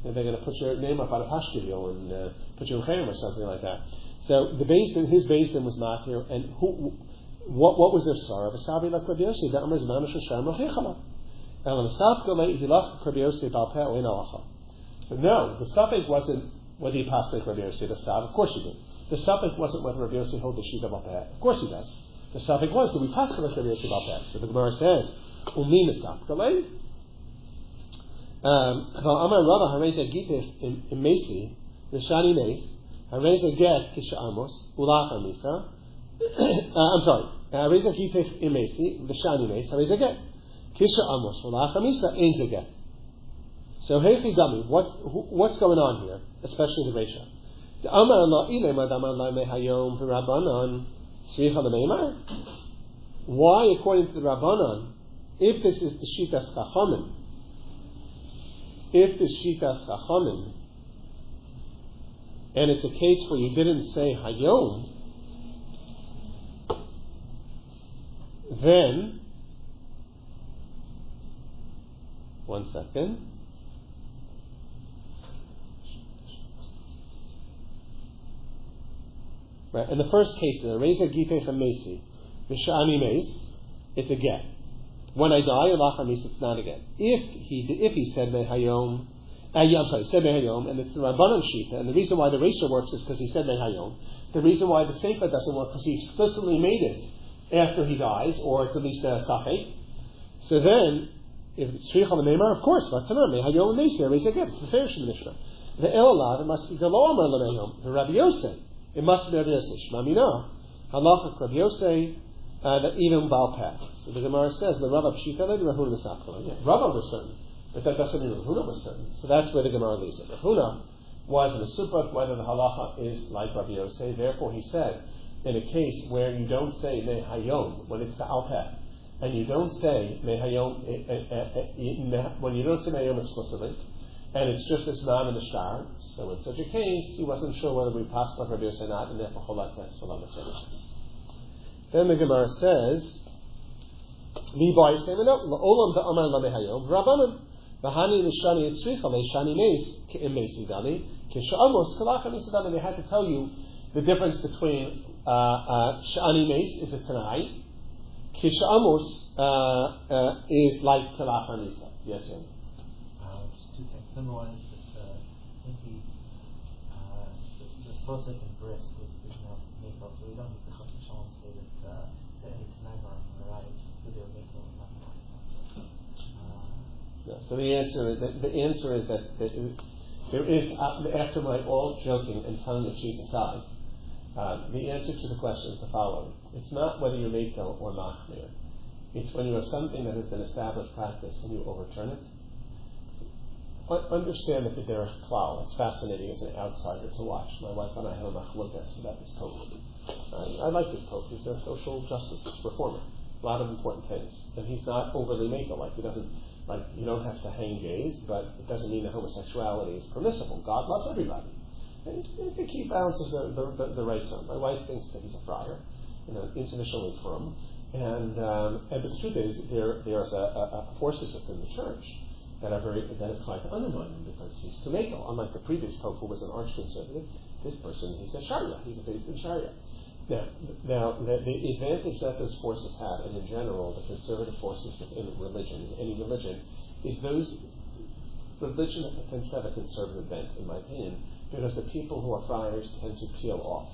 and they're going to put your name up on a pashkevil and uh, put you in chayim or something like that. So the Beis Din, his Beis Din was not here, and who, what, what was their sorrow? V'savi like Rabbi Yossi, the Amar Zman Shashem Rochichala. And on the Saf Golei Hilach Rabbi Yossi Balpeh Oin Alacha. So no, the suffix wasn't whether you pass like Rabbi Yossi the Sav. Of course you do. The suffix wasn't whether Rabbi Yossi hold the Shita Balpeh. Of course he does. The suffix was, do we pass like Rabbi Yossi Balpeh? So the Gemara says, Umin Saf Golei. Amar Rava Hareza Gitif Imesi Rishani Meis Hareza Get Kisha Amos Ulach Amisa. I'm sorry. Hareza Gitif Imesi Rishani Meis Hareza Get Kisha Amos Ulach Amisa Ein Zeget. So Heichi Dami, what what's going on here, especially the Reisha? The Amar Allah Ilema Damar La Mehayom V'Rabbanan Sricha L'Meimar. Why, according to the Rabbanan, if this is the Shitas Chachamim, if the Shitas Chachamim, and it's a case where you didn't say Hayom, then, one second. Right, in the first case, the Reza Gitei Chamesi, Vishani Meis, it's a get. When I die, Ulach Hamis, it's not a get. If he if he said Mehayom, uh, yeah, I'm sorry, said Mehayom, and it's the Rabbanan Shita, and the reason why the Reisha works is because he said Mehayom. The reason why the Seifa doesn't work because he explicitly made it after he dies, or it's at least a Safek. So then, if it's Shricha L'Meimar, of course, Vatana Mehayom Meisi, Reza Get, it's the fair Shema Mishnah. The Elah, it must be the Lo Amar L'Mehayom, the Rabbi Yosef. It must be Rabbi Yosef. Shmamina, Halacha Rabbi Yosef, that even Baal Peh. So the Gemara says the Rav Pshita the Rahuna the Sakala. Yeah, Rav was certain, but that doesn't mean Rahuna was certain. So that's where the Gemara leaves it. Rahuna was in a supra whether the halacha is like Rabbi Yosef. Therefore, he said in a case where you don't say Mehayom when it's Baal Peh, and you don't say Mehayom when you don't say Mehayom explicitly, and it's just this non in the shtar. So in such a case, he wasn't sure whether we pass like Rabbi Yosef or not, and therefore Cholat says Cholat says. Then the Gemara says, "Libai semenot la'olam da'amar lamehayom v'rabbanan v'hani l'shani etzricha le'shani meis ke'imesi dani ke'sha'amos kalach meis. They had to tell you the difference between uh, uh, shani meis is a tanai, ke'sha'amos uh, uh, is like kalach misa. Yes, sir. Uh, just two things. Number one is that uh, I think the uh, the, the Posek and Bris was the email Mako, so we don't need to Chaf Shalom say that uh, that any Tanaimer on the right is video Mako and not uh, yeah, So the answer the, the answer is that, that there is uh, after my all joking and tongue the cheek aside, uh, the answer to the question is the following: it's not whether you're Mako or Machmir. It's when you have something that has been established practice when you overturn it. Understand that the derech klal. It's fascinating as an outsider to watch. My wife and I have a machlokas about this pope. I, I like this pope. He's a social justice reformer. A lot of important things, and he's not overly makel. Like he doesn't like you don't have to hang gays, but it doesn't mean that homosexuality is permissible. God loves everybody. And I think he balances the, the, the, the right tone. My wife thinks that he's a friar, you know, insufficiently firm. And um, and but the truth is, there there's a, a, a forces within the church that are very that have tried to undermine him because he's too makel. Unlike the previous pope who was an arch conservative, this person he's a Sharia. He's based in Sharia. Now, now the, the advantage that those forces have, and in general the conservative forces within religion, any religion, is those religion tends to have a conservative bent, in my opinion, because the people who are friars tend to peel off.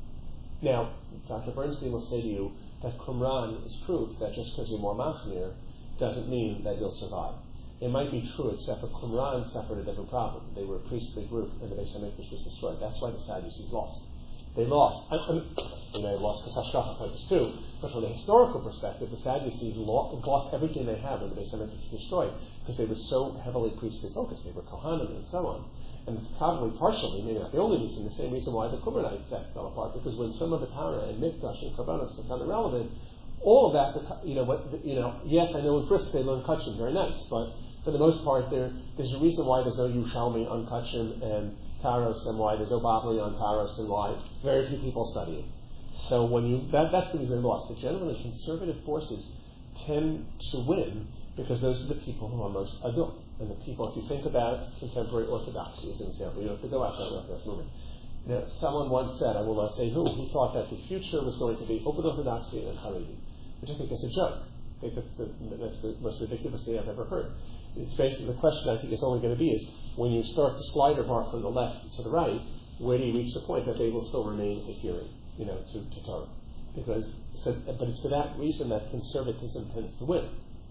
Now, Doctor Bernstein will say to you that Qumran is proof that just because you're more machmir doesn't mean that you'll survive. It might be true, except for Qumran suffered a different problem. They were a priestly group, and the Beis Hamikdash was destroyed. That's why the Sadducees lost. They lost. I, I mean, they may have lost because Hashgacha purpose too, but from the historical perspective, the Sadducees lost, lost everything they had when the Beis Hamikdash was destroyed because they were so heavily priestly focused. They were Kohanim and so on. And it's probably partially, maybe not the only reason, the same reason why the Qumranite sect fell apart, because when some of the Torah and Mikdash and Karbanos become irrelevant, all of that, you know, what, you know, yes, I know in Frisk they learn Kachim, very nice, but for the most part, there, there's a reason why there's no Yerushalmi on Kachim and Taros, and why there's no Bavli on Taros, and why very few people study it. So when you, that, that's the reason they lost. But generally, conservative forces tend to win because those are the people who are most adult. and the people, if you think about contemporary orthodoxy as an example, you don't have to go outside the Orthodox movement. You know, someone once said, I will not say who, he thought that the future was going to be open orthodoxy and Haredi, which I think is a joke. I think that's the, that's the most ridiculous thing I've ever heard. It's basically, the question I think is only going to be is, when you start the slider bar from the left to the right, where do you reach the point that they will still remain adhering, you know, to, to Torah? Because, so, but it's for that reason that conservatism tends to win.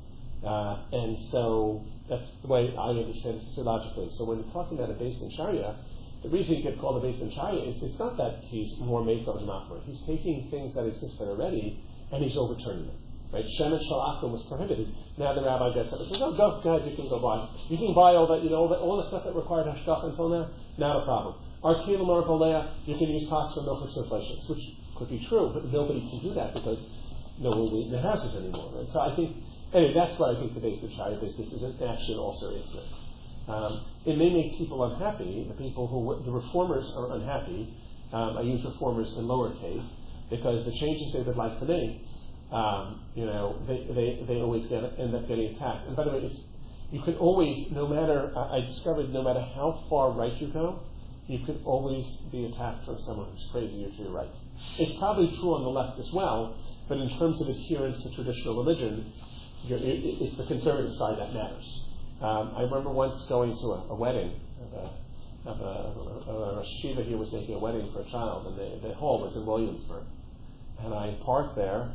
Uh, and so that's the way I understand it sociologically. So when you're talking about a Beis Din Sharia, the reason you get called a Beis Din Sharia is it's not that he's more Meikov than Machmer. He's taking things that existed already and he's overturning them. Right? Shemen Shel Akum was prohibited. Now the rabbi gets up and says, "Oh, go, guys, you can go buy. You can buy all that, you know, all, that, all the stuff that required hashgacha until now. Not a problem. Our kelim or polea, you can use pots for milchiks and fleishes," which could be true, but nobody can do that because no one will eat in the houses anymore. Right? So I think, anyway, that's why I think the Beis Din Sharia business is an action in all seriousness. Um, it may make people unhappy. The people who, the reformers are unhappy. Um, I use reformers in lowercase because the changes they would like to make, um, you know, they, they, they always get end up getting attacked. And by the way, it's, you can always, no matter, I discovered no matter how far right you go, you can always be attacked from someone who's crazier to your right. It's probably true on the left as well, but in terms of adherence to traditional religion, you're, it, it's the conservative side that matters. Um, I remember once going to a, a wedding of a, of a, of a Rosh Yeshiva here was making a wedding for a child, and the, the hall was in Williamsburg. And I parked there,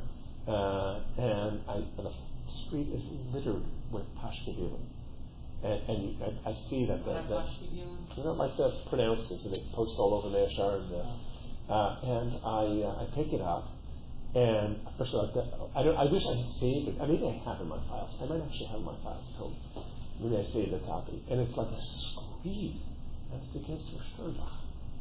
uh, and, I, and the street is littered with Pashkevilim. And, and you, I, I see that the, the you know, like the pronouncements, and they post all over there, and, uh, uh, and I uh, I pick it up, and first of all, I don't. I wish I had saved it. I maybe I have in my files. I might actually have in my files at home. Maybe I saved the copy, and it's like a screed. That's against Rosh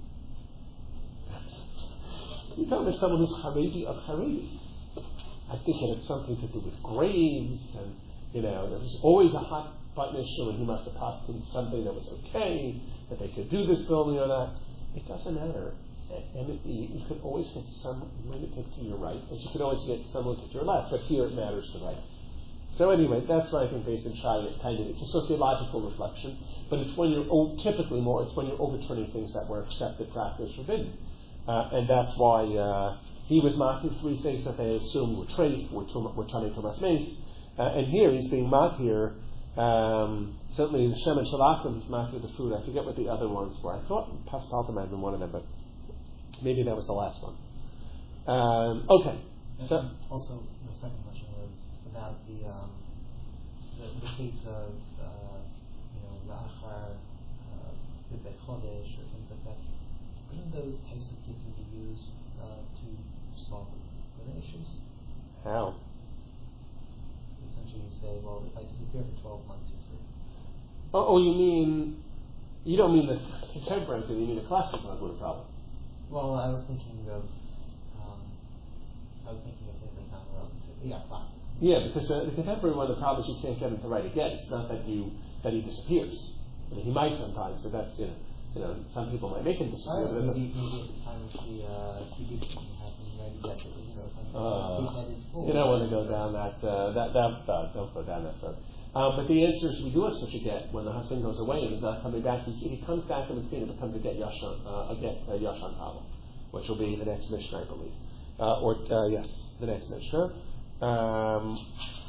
You tell me someone who's Haredi of Haredi. I think it had something to do with graves, and you know, there was always a hot button issue, and he must have passed in something that was okay, that they could do this building or that. It doesn't matter. And it, you could always get some limited to your right, as you could always get some limited to your left, but here it matters to right. So anyway, that's what I think Beis Din Sharia kind of, it's a sociological reflection, but it's when you're, oh, typically more, it's when you're overturning things that were accepted, practiced, forbidden. Uh, and that's why uh, he was marking three things that they assumed were treif, were Tani Tomas Mace, uh, and here he's being marked here. Um, certainly the Shemen Shel Akum, he's marked with the food. I forget what the other ones were. I thought Paspalta might have been one of them, but maybe that was the last one. Um, okay. So also, the second question was about the um, the, the case of uh, you know La'achar, Bibet Chodesh, or things like that. Couldn't those types of cases be used uh, to solve other issues? How? Essentially, you say, well, if I disappear for twelve months, you're free. Oh, oh, you mean you don't mean the contemporary thing? You mean the classic one problem? Well, I was thinking of, um, I was thinking of things like non-relative. Yeah, classic. Yeah, because uh, the contemporary one, the problem is you can't get him to write again. It's not that you that he disappears. I mean, he might sometimes, but that's you know, you know, some people might make him disappear. Oh, but maybe, maybe at the time of the uh, Kibbutz, you have him write again. You know, uh, big-headed fool. You don't want to go down that uh, that that uh, don't go down that road. Um, but the answer is we do have such a get when the husband goes away and is not coming back. He, he comes back and it becomes a get yashan, uh, a get uh, yashan problem, which will be the next Mishnah, I believe, uh, or uh, yes, the next Mishnah. Um,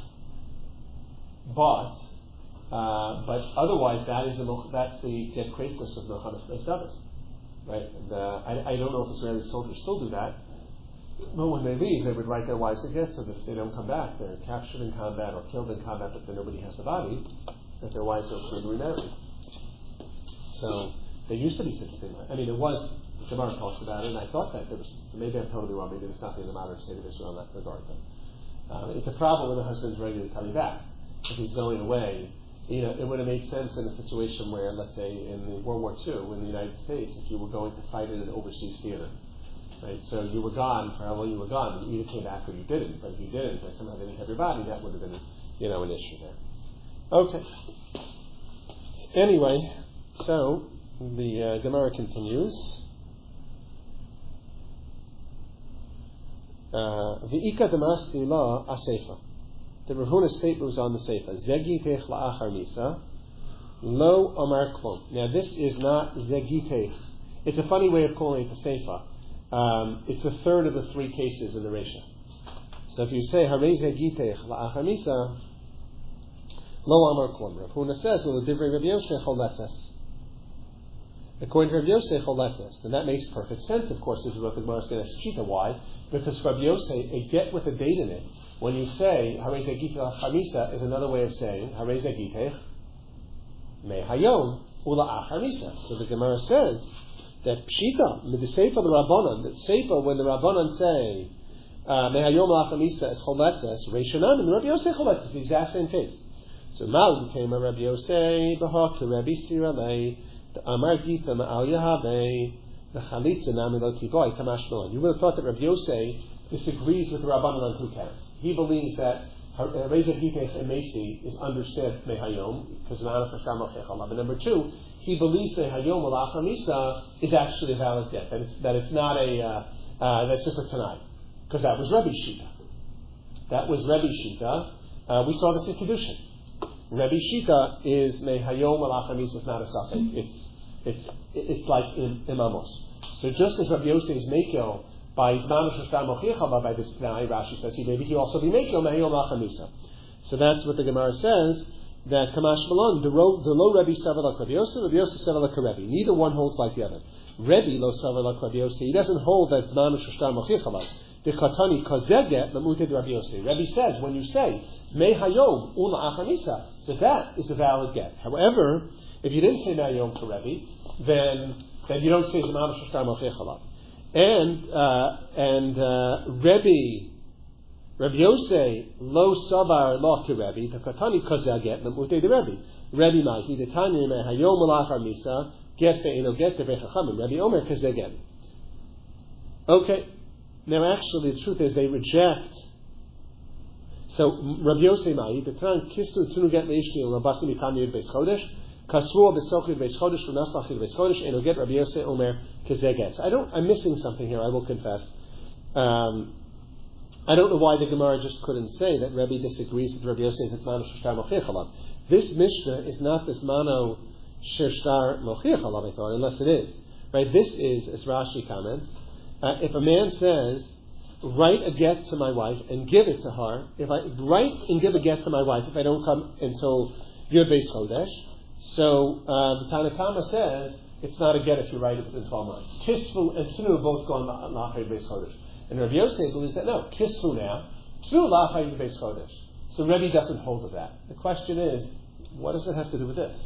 but uh, but otherwise, that is the that's the get crazeless of Milchamas Beis David, right? And, uh, I, I don't know if Israeli soldiers still do that. But when they leave, they would write their wives a get, so that if they don't come back, they're captured in combat or killed in combat, but then nobody has the body, that their wives are free to remarry. So there used to be such a thing. I mean, there was, Gemara talks about it, and I thought that there was, maybe I'm totally wrong, maybe there's nothing in the modern state of Israel in that regard. But, uh, it's a problem when the husband's ready to tell you back. If he's going away, you know, it would have made sense in a situation where, let's say, in the World War Two, in the United States, if you were going to fight in an overseas theater. Right, so you were gone for how long you were gone. You either came back or you didn't. But if you didn't, and somehow they didn't have your body, that would have been, you know, an issue there. Okay. Anyway, so the uh, Gemara continues. V'ika demas ila asefa. The Rav Huna statement was on the Seifa. Zegi tech la'achar misa, Lo Amar Klum. Now this is not Zegitech. It's a funny way of calling it the Seifa. Um, it's the third of the three cases in the Resha. So if you say Harei Zegitech La'achar Misa, Lo Amar Klum. Rav Huna says, well, the Divrei Rabbi Yosef Choletzes. According to Rabbi Yosef Choletzes, and that makes perfect sense, of course, this is what the Gemara is going to ask Shita. Why? Because for Rabbi Yosef, a get with a date in it, when you say Harei Zegitech La'achar Misa, is another way of saying Harei Zegitech Me Hayom Ula Achar Misa. So the Gemara says that Pshita, the Seifa the Rabbanan, that Seifa when the Rabbanan say Me Hayom Ula Achar Misa is Choletzes, Reishanan, and the Rabbi Yosef Choletzes, the exact same case. So Mal became a Rabbi Yosef, Bahak, Rabbi Siralei, the Amar Gita Ma'al Yahaveh, the Chalitza Namilot Tivoy, Kamash Milan. You would have thought that Rabbi Yosef disagrees with the Rabbanan on two counts. He believes that Reza Gitech and Mesi is understood Mehayom because of Anaf Hasham Al But number two, he believes Mehayom Al Achar Misa is actually a valid get, that it's that it's not a uh, uh, that's just a Tanai, because that was Rebbe Shita. That was Rebbe Shita. Uh, we saw this in Kedushin. Rebbe Shita is Mehayom Al Achar Misa is not a Safek. It's it's it's like in Imamos. So just as Rabbi Yosef is Mekyo by Zman Shashtar Mochichaba by this guy, Rashi says he maybe he also be Mekyo Mehayom Al Achar Misa. So that's what the Gemara says, that Kamash Malon, the low Rebbe Savalak Rabbi Yosef, Rabbi Yosef Savalak Rebbe. Neither one holds like the other. Rebbe lo Savalak Rabbi Yosef. He doesn't hold that Zman Shashtar Mochichaba. The Katani Kazeget Lamuted Rabbi Yosef. Rebbe says when you say Me Hayom Ula Achar Misa, so that is a valid get. However, if you didn't say Me Hayom to Rebbe, then then you don't say Zman Shashtar Mochichaba. And uh, and uh, Rebbe Rabbi Yosef lo sabar lo ki Rebbe the katani kozeh get lemutei the Rebbe Rebbe Ma'hi the Tanya me hayom Al Achar Misa get ve'eno get the Chachamim Rebbe Omer kozeh get. Okay, now actually the truth is they reject. So Rabbi Yosef Ma'hi the Tran kisu tunu get leishti u'rabasim ikam yud beis chodesh. Kasruah b'sochid beis chodesh v'naslachid beis chodesh eno get Rabbi Yosef Omer kezeh get. I don't. I'm missing something here. I will confess. Um, I don't know why the Gemara just couldn't say that Rebbe disagrees with Rabbi Yosef that mano shtar mochiach alav. This Mishnah is not this mano shtar mochiach alav, I thought, unless it is. Right? This is, as Rashi comments, uh, if a man says, write a get to my wife and give it to her, if I write and give a get to my wife if I don't come until Yud Beis Chodesh, so uh, the Tanakama says it's not a get if you write it within twelve months. Kisfu and Tnu both go on Lachai Beis Chodesh. And Rabbi Yosef believes that no, Kisfu now, Tnu Lachai Beis Chodesh. So Rebbe doesn't hold of that. The question is, what does it have to do with this?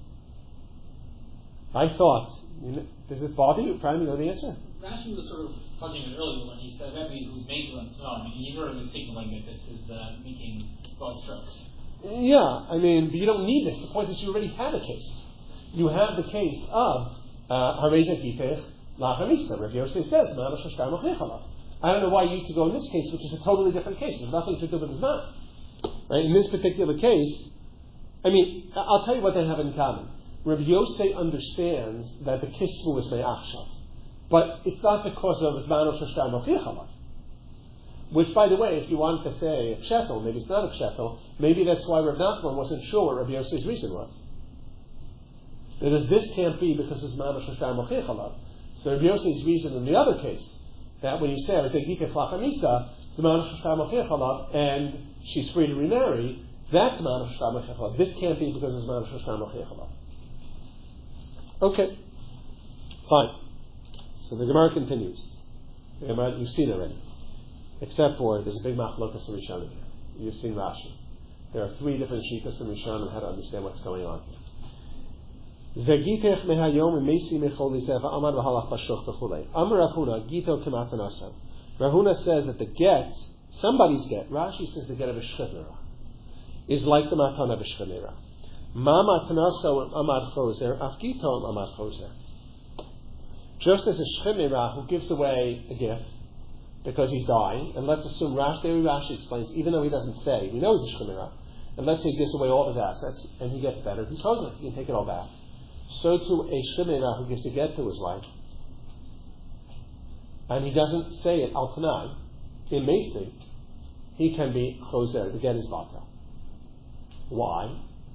I thought, you know, does this bother you? Prime, you know the answer? Rashi was sort of fudging it earlier when he said Rebbe who's making them. No, I mean, he sort of is signaling that this is uh, making broad strokes. Yeah, I mean, but you don't need this. The point is you already have a case. You have the case of Harei Zegitech La'achar Misa. Rabbi Yosef says, Ma'ala Shashtar Mochiach Alav. I don't know why you need to go in this case, which is a totally different case. There's nothing to do with Zman. Right? In this particular case, I mean, I'll tell you what they have in common. Rabbi Yosef understands that the Kisvu is Me'achshav. But it's not because of Zman Shashtar Mochiach Alav. Which, by the way, if you wanted to say a shekel, maybe it's not a shekel, maybe that's why Rav Nachman wasn't sure what Rabbi Yosef's reason was. Because this can't be because it's Ma'am Shashtar Mochiach Alav. So Rabbi Yosef's reason in the other case, that when you say, I say, Gikef La'achar Misa, it's Ma'am Shashtar Mochiach Alav, and she's free to remarry, that's Ma'am Shashtar Mochiach Alav. This can't be because it's Ma'am Shashtar Mochiach Alav. Okay. Fine. So the Gemara continues. The Gemara, you've seen it already. Except for, there's a big machlokas in Rishonim here. You've seen Rashi. There are three different shittas in Rishonim how to understand what's going on here. Zegitech mehayom meisi mechol lizeva amar v'halach bashoch v'chulei. Amar Rav Huna, gito k'matanasa. Rav Huna says that the get, somebody's get, Rashi says the get of a shchemera, is like the matana of a shchemera. Ma matanasa amar choser, af gito amar choser. Just as a shchemera who gives away a gift, because he's dying, and let's assume Rashi, Rashi explains, even though he doesn't say, he knows the Shemira, and let's say he gives away all his assets, and he gets better, he's chosen, he can take it all back. So too, a Shemira who gives a get to his wife, and he doesn't say it al tanai, in Mesi, he can be choser, the get is bata. Why?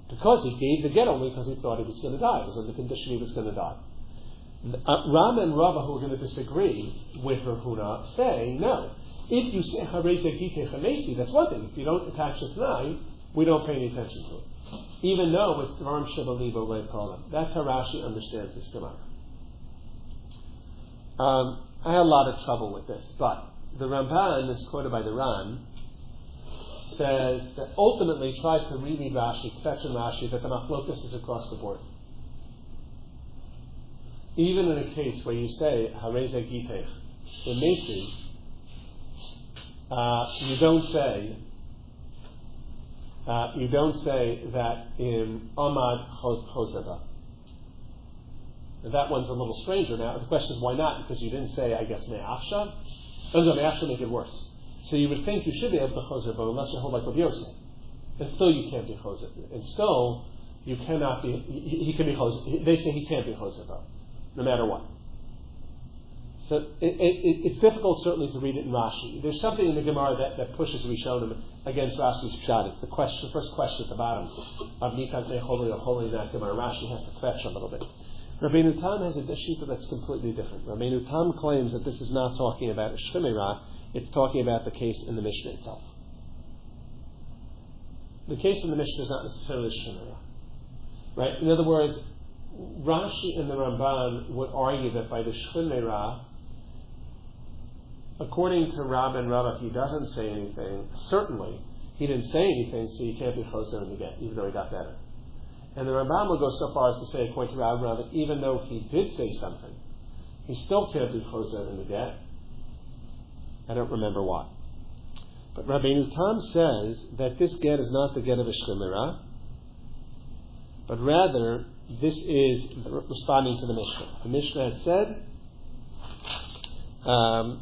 because he gave the get only because he thought he was going to die. It was on the condition he was going to die. Uh, Ram and Rava, who are going to disagree with Rav Huna, say, no. If you say Harei Zegite Chamesi, that's one thing. If you don't attach it tonight, we don't pay any attention to it. Even though it's Dvarim Shebalibo Le'Kolam. That's how Rashi understands this Gemara. Um, I had a lot of trouble with this, but the Ramban, is quoted by the Ran, says that ultimately tries to reread Rashi, fetch in Rashi, that the machlokas is across the board. Even in a case where you say Harei Zegitech Chamesi, uh, you don't say uh, you don't say that in Amad Choseva. That one's a little stranger now. The question is why not? Because you didn't say, I guess, Me'achshav. Oh no, Me'achshav make it worse. So you would think you should be able to choser, but unless you hold like Rabbi Yosef, and still you can't be choser, and still you cannot be. He, he can be choser. They say he can't be choser, though, no matter what. So it, it, it's difficult, certainly, to read it in Rashi. There's something in the Gemara that, that pushes Rishonim against Rashi's pshat. It's the question, the first question at the bottom of Nikan Mecholi or Holy in that Gemara. Rashi has to fetch a little bit. Rabbeinu Tam has a shita that's completely different. Rabbeinu Tam claims that this is not talking about a Shemira, it's talking about the case in the Mishnah itself. The case in the Mishnah is not necessarily Shemira. Right? In other words, Rashi and the Ramban would argue that by the Shemira, according to Rab and Rava, he doesn't say anything. Certainly, he didn't say anything, so you can't be choser in the get, even though he got better. And the Rambam will go so far as to say, according to Rab Rava, even though he did say something, he still can't be choser in the get. I don't remember why. But Rabbeinu Tam says that this get is not the get of a shemira, but rather this is responding to the Mishnah. The Mishnah had said, um,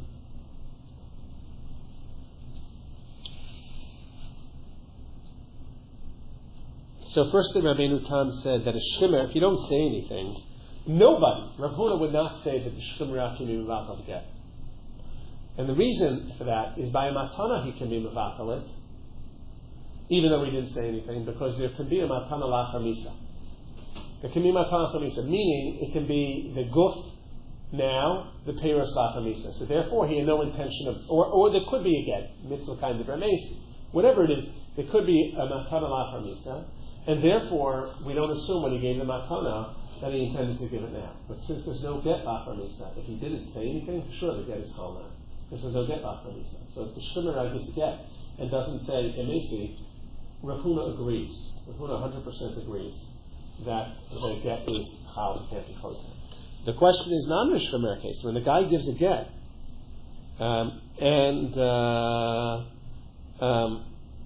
so firstly, Rabbeinu Tam said that a shemira, if you don't say anything, nobody, Rav Huna would not say that the shemira can be mevatel the get. And the reason for that is by a matana he can be mevatel it, even though he didn't say anything, because there can be a matana lachar misa. There can be matana lachar misa, meaning it can be the guf now, the peiros lachar misa. So therefore he had no intention of, or, or there could be again, mitzvah kind of remes, whatever it is, there could be a matana lachar misa. And therefore, we don't assume when he gave the matana that he intended to give it now. But since there's no get lachar misa, if he didn't say anything, sure the get is chal now. Because there's no get lachar misa. So if the shemira gives the get and doesn't say emesi, Rav Huna agrees. Rav Huna one hundred percent agrees that the get is chal, it can't be choser. The question is not in a shemira case. When the guy gives a get, um, and uh, um,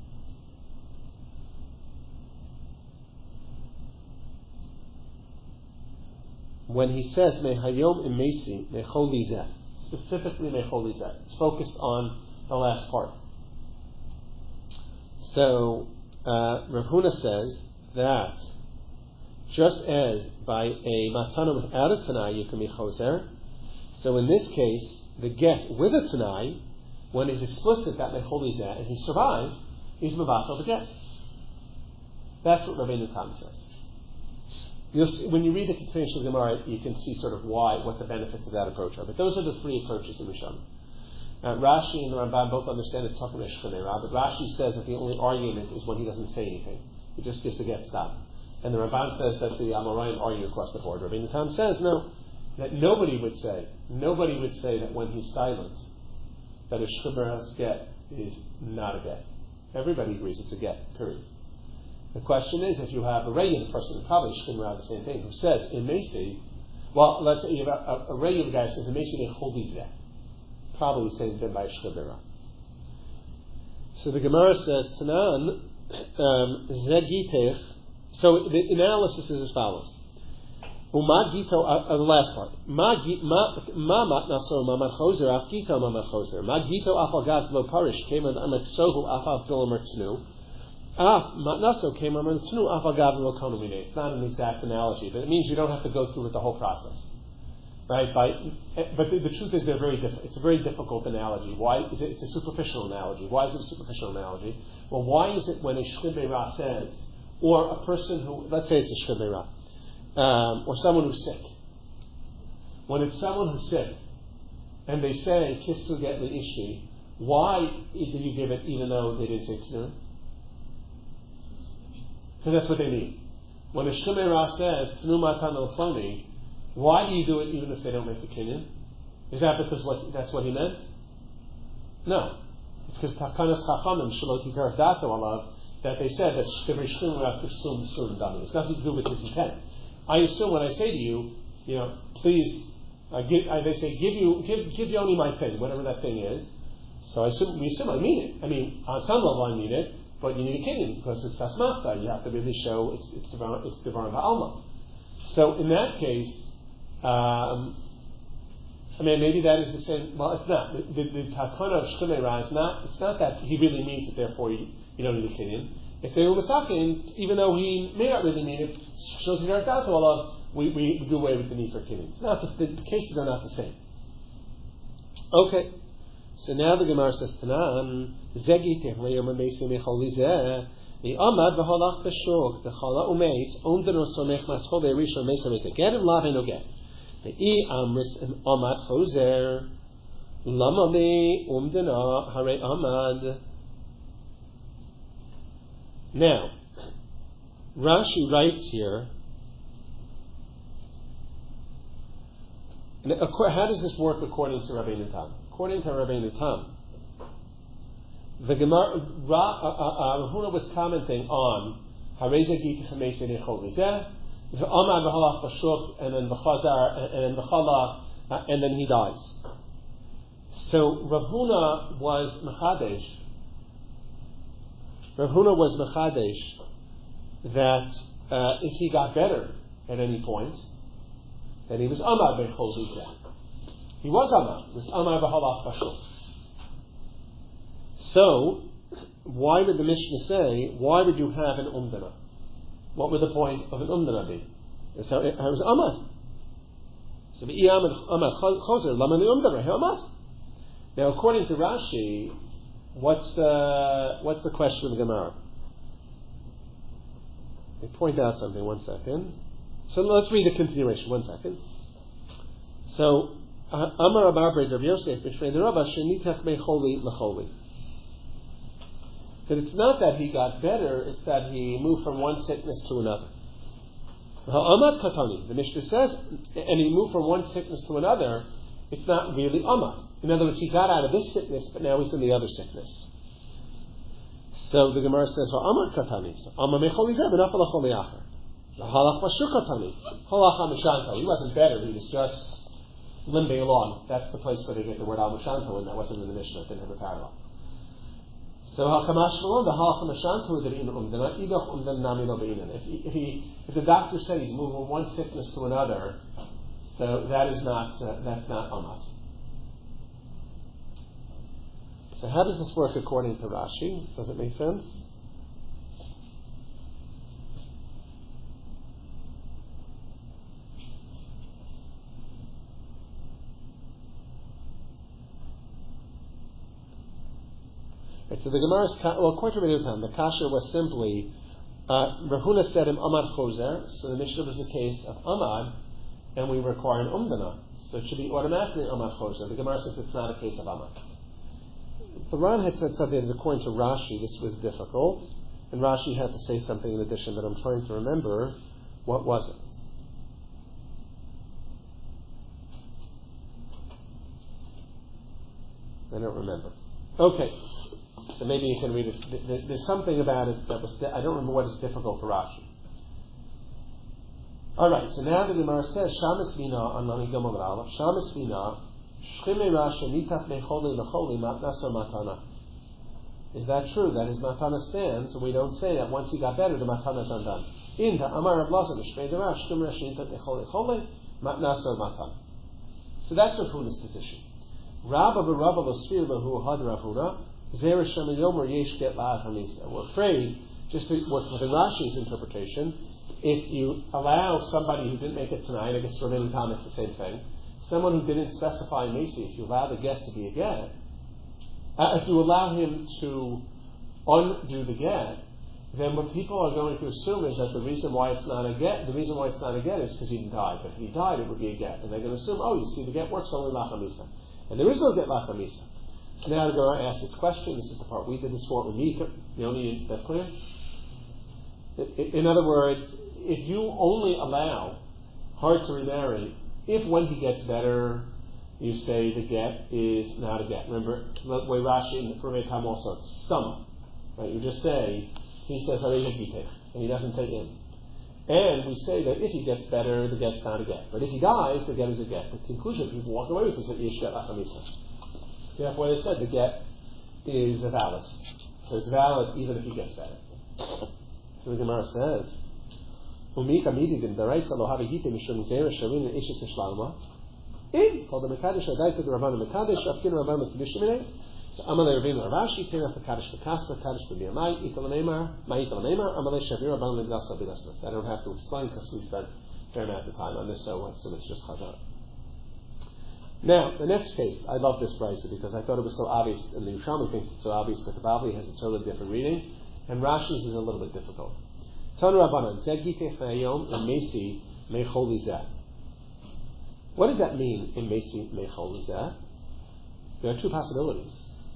when he says mehayom emesi mecholi zeh, specifically mecholi zeh, it's focused on the last part. So uh, Rav Huna says that just as by a matana without a tanai you can be choser, so in this case the get with a tanai, when he's explicit that mecholi zeh and he survived, he's mevatel the get. That's what Rabbeinu Tam says. You'll see, when you read the continuation of the Gemara, you can see sort of why, what the benefits of that approach are. But those are the three approaches in Rishon. Uh, Rashi and the Ramban both understand it's talking about Shemira, but Rashi says that the only argument is when he doesn't say anything. He just gives the get stop. And the Ramban says that the Amoraim argue across the board. Rabbeinu Tam says, no, that nobody would say, nobody would say that when he's silent, that a Shemira's get is not a get. Everybody agrees it's a get, period. The question is, if you have a regular person, probably Shemira the same thing, who says, Emesi, well, let's say you have a, a regular guy who says, Emesi necholi zeh. Probably the same thing by Shemira. So the Gemara says, Tanan, um, zegitech. So the analysis is as follows. Uma gito, uh, the last part. Ma mat naso ma mat choser, af gito ma mat choser. Ma gito afal gav lo parish, keman amek sohu afal tilam ertnu. Ah, matnaso came on tnu afagav lo konumine. It's not an exact analogy, but it means you don't have to go through with the whole process, right? By, but the, the truth is, they're very diff- it's a very difficult analogy. Why is it? It's a superficial analogy. Why is it a superficial analogy? Well, why is it when a shlim beira says or a person who, let's say it's a shchemera, um, or someone who's sick. When it's someone who's sick, and they say, Kissu get Ishti, why did you give it even though they didn't say Tnu? Because that's what they mean. When a Shemera says, Tnu Matan Al-Ploni, why do you do it even if they don't make the kinyan? Is that because what, that's what he meant? No. It's because Takanas Chachamim, Shalot Yitarach Dato Alav, that they said that every Shemera Kirsum Sur Dami. It's nothing to do with his intent. I assume when I say to you, you know, please, I give, I, they say, give you, give, give Yoni my thing, whatever that thing is. So I assume, we assume I mean it. I mean, on some level I mean it, but you need a kinyan because it's tasmachta. You have to really show it's it's devar it's devar ba'alma. So in that case, um, I mean, maybe that is the same. Well, it's not. The the takana of shchemera is not. It's not that he really means it. Therefore, you, you don't need a kinyan. If they were masakin, even though he may not really mean it, shows you Allah. We, we do away with the need for kinyan. It's not the, the cases are not the same. Okay, so now the Gemara says Tanan Zegi Tehleir Mamesi Mecholize the Amad v'Halach B'Shuk the Chala Umeis Ondano Somech Maschol Rishon Mesa Mesa Gedim Lavin Oget the I Amris and Amad Choser Lama Me Umdana Hare Amad. Now Rashi writes here. And how does this work according to Rabbeinu Tam? According to Rabbeinu Tam, the Gemara, Rahuna was commenting on Hareza Gita Chamesed Echol Rizeh, the Amad V'Halach B'Shuk, and then B'Chazar, and then B'Chala, and then he dies. So Rahuna was Mechadesh. Rahuna was Mechadesh that uh, if he got better at any point, then he was Amar B'Chol Rizeh. He was Amar. He was Amar B'Halach B'Shuk. So, why would the Mishnah say, why would you have an Umdana? What would the point of an Umdana be? It was Amar. So, Amar Choser, Lama the Umdana, Amar. Now, according to Rashi, what's the, what's the question of the Gemara? They point out something, one second. So let's read the continuation. One second. So, Amar Amar B'Rav Yosef B'Shnei the Rabba Shenitach Mecholi L'Choli. That it's not that he got better; it's that he moved from one sickness to another. Amad Katani. The Mishnah says, and he moved from one sickness to another. It's not really Amad. In other words, he got out of this sickness, but now he's in the other sickness. So the Gemara says, Amad Katani. Amar Mecholi Zeh B'Nafal L'Choli Acher. Halach Bashukatani. Halach Amishanto. He wasn't better, he was just limping along. That's the place where they get the word Amishanto, and that wasn't in the Mishnah, it didn't have a parallel. So Hakamash Malon, the Halach Amishanto, the Umdana, Idach Umdan Nami Lo Be'inan. If he, if he, if the doctor said he's moving from one sickness to another, so that is not, uh, that's not Amat. So how does this work according to Rashi? Does it make sense? Right, so the Gemara's, well, according to Rabbeinu Tam, the kasha was simply, uh, Rahuna said him Amad Choser, so the Mishnah was a case of Amad, and we require an Umdana, so it should be automatically Amad Choser. The Gemara says it's not a case of Amad. The Ran had said something that according to Rashi, this was difficult, and Rashi had to say something in addition that I'm trying to remember. What was it? I don't remember. Okay. So maybe you can read it. There's something about it that was, I don't remember what is difficult for Rashi. Alright, so now the Gemara says, Shamas Vina, on Lani Gomel Aleph, Shamas Vina, Shchime Rasha, Nitach Mecholi Lecholi, Matnaso Matana. Is that true? That his Matana stands, so we don't say that once he got better, the Matana is undone. In the Amar Rav Lazar, Shchime Rash, Shchime Rasha, Nitach Mecholi Lecholi, Matnaso Matana. So that's Rav Huna's position. Rabba B'Rabba L'Sfir L'Hu Had Rav Huna, we're afraid, just with Rashi's interpretation, if you allow somebody who didn't make it tonight, I guess for Rabbeinu Tam it's the same thing, someone who didn't specify Mesi, if you allow the get to be a get, uh, if you allow him to undo the get, then what people are going to assume is that the reason why it's not a get, the reason why it's not a get is because he died. But if he died, it would be a get. And they're going to assume, oh, you see, the get works only lachamisa. And there is no get lachamisa. So now the Gemara asks its question. This is the part we did this for. The only, that's clear? In other words, if you only allow her to remarry, if when he gets better, you say the get is not a get. Remember, the way Rashi in the Furvei Tam also, it's summa. Right? You just say, he says, and he doesn't take in. And we say that if he gets better, the get's not a get. But if he dies, the get is a get. The conclusion people walk away with is that Yesh get lachamisa. Therefore, they said the get is a valid. So it's valid even if he gets better. So the Gemara says, Umika midigin daraisa lo havigite mishum zera shavin ishes ishlama. In called the Mekadesh Adaita the Rabban Mekadesh Afkin Rabban Mekadishimine. So Amalei Ravina Ravashi Tena Mekadesh Mekaspa Mekadesh B'Miyamai Ital Neymar Ma'ital Neymar Amalei Shavir Rabban Legdasa B'Dasmas. I don't have to explain because we spent a fair amount of time on this, so so it's just Chazar. Now the next case, I love this brisa because I thought it was so obvious, and the Yerushalmi thinks it's so obvious that the Bavli has a totally different reading, and Rashi's is a little bit difficult. Tanu Rabbanan Zegitech Nayom and Mesi Mechol Lizah. What does that mean in Mesi Mechol Lizah? There are two possibilities.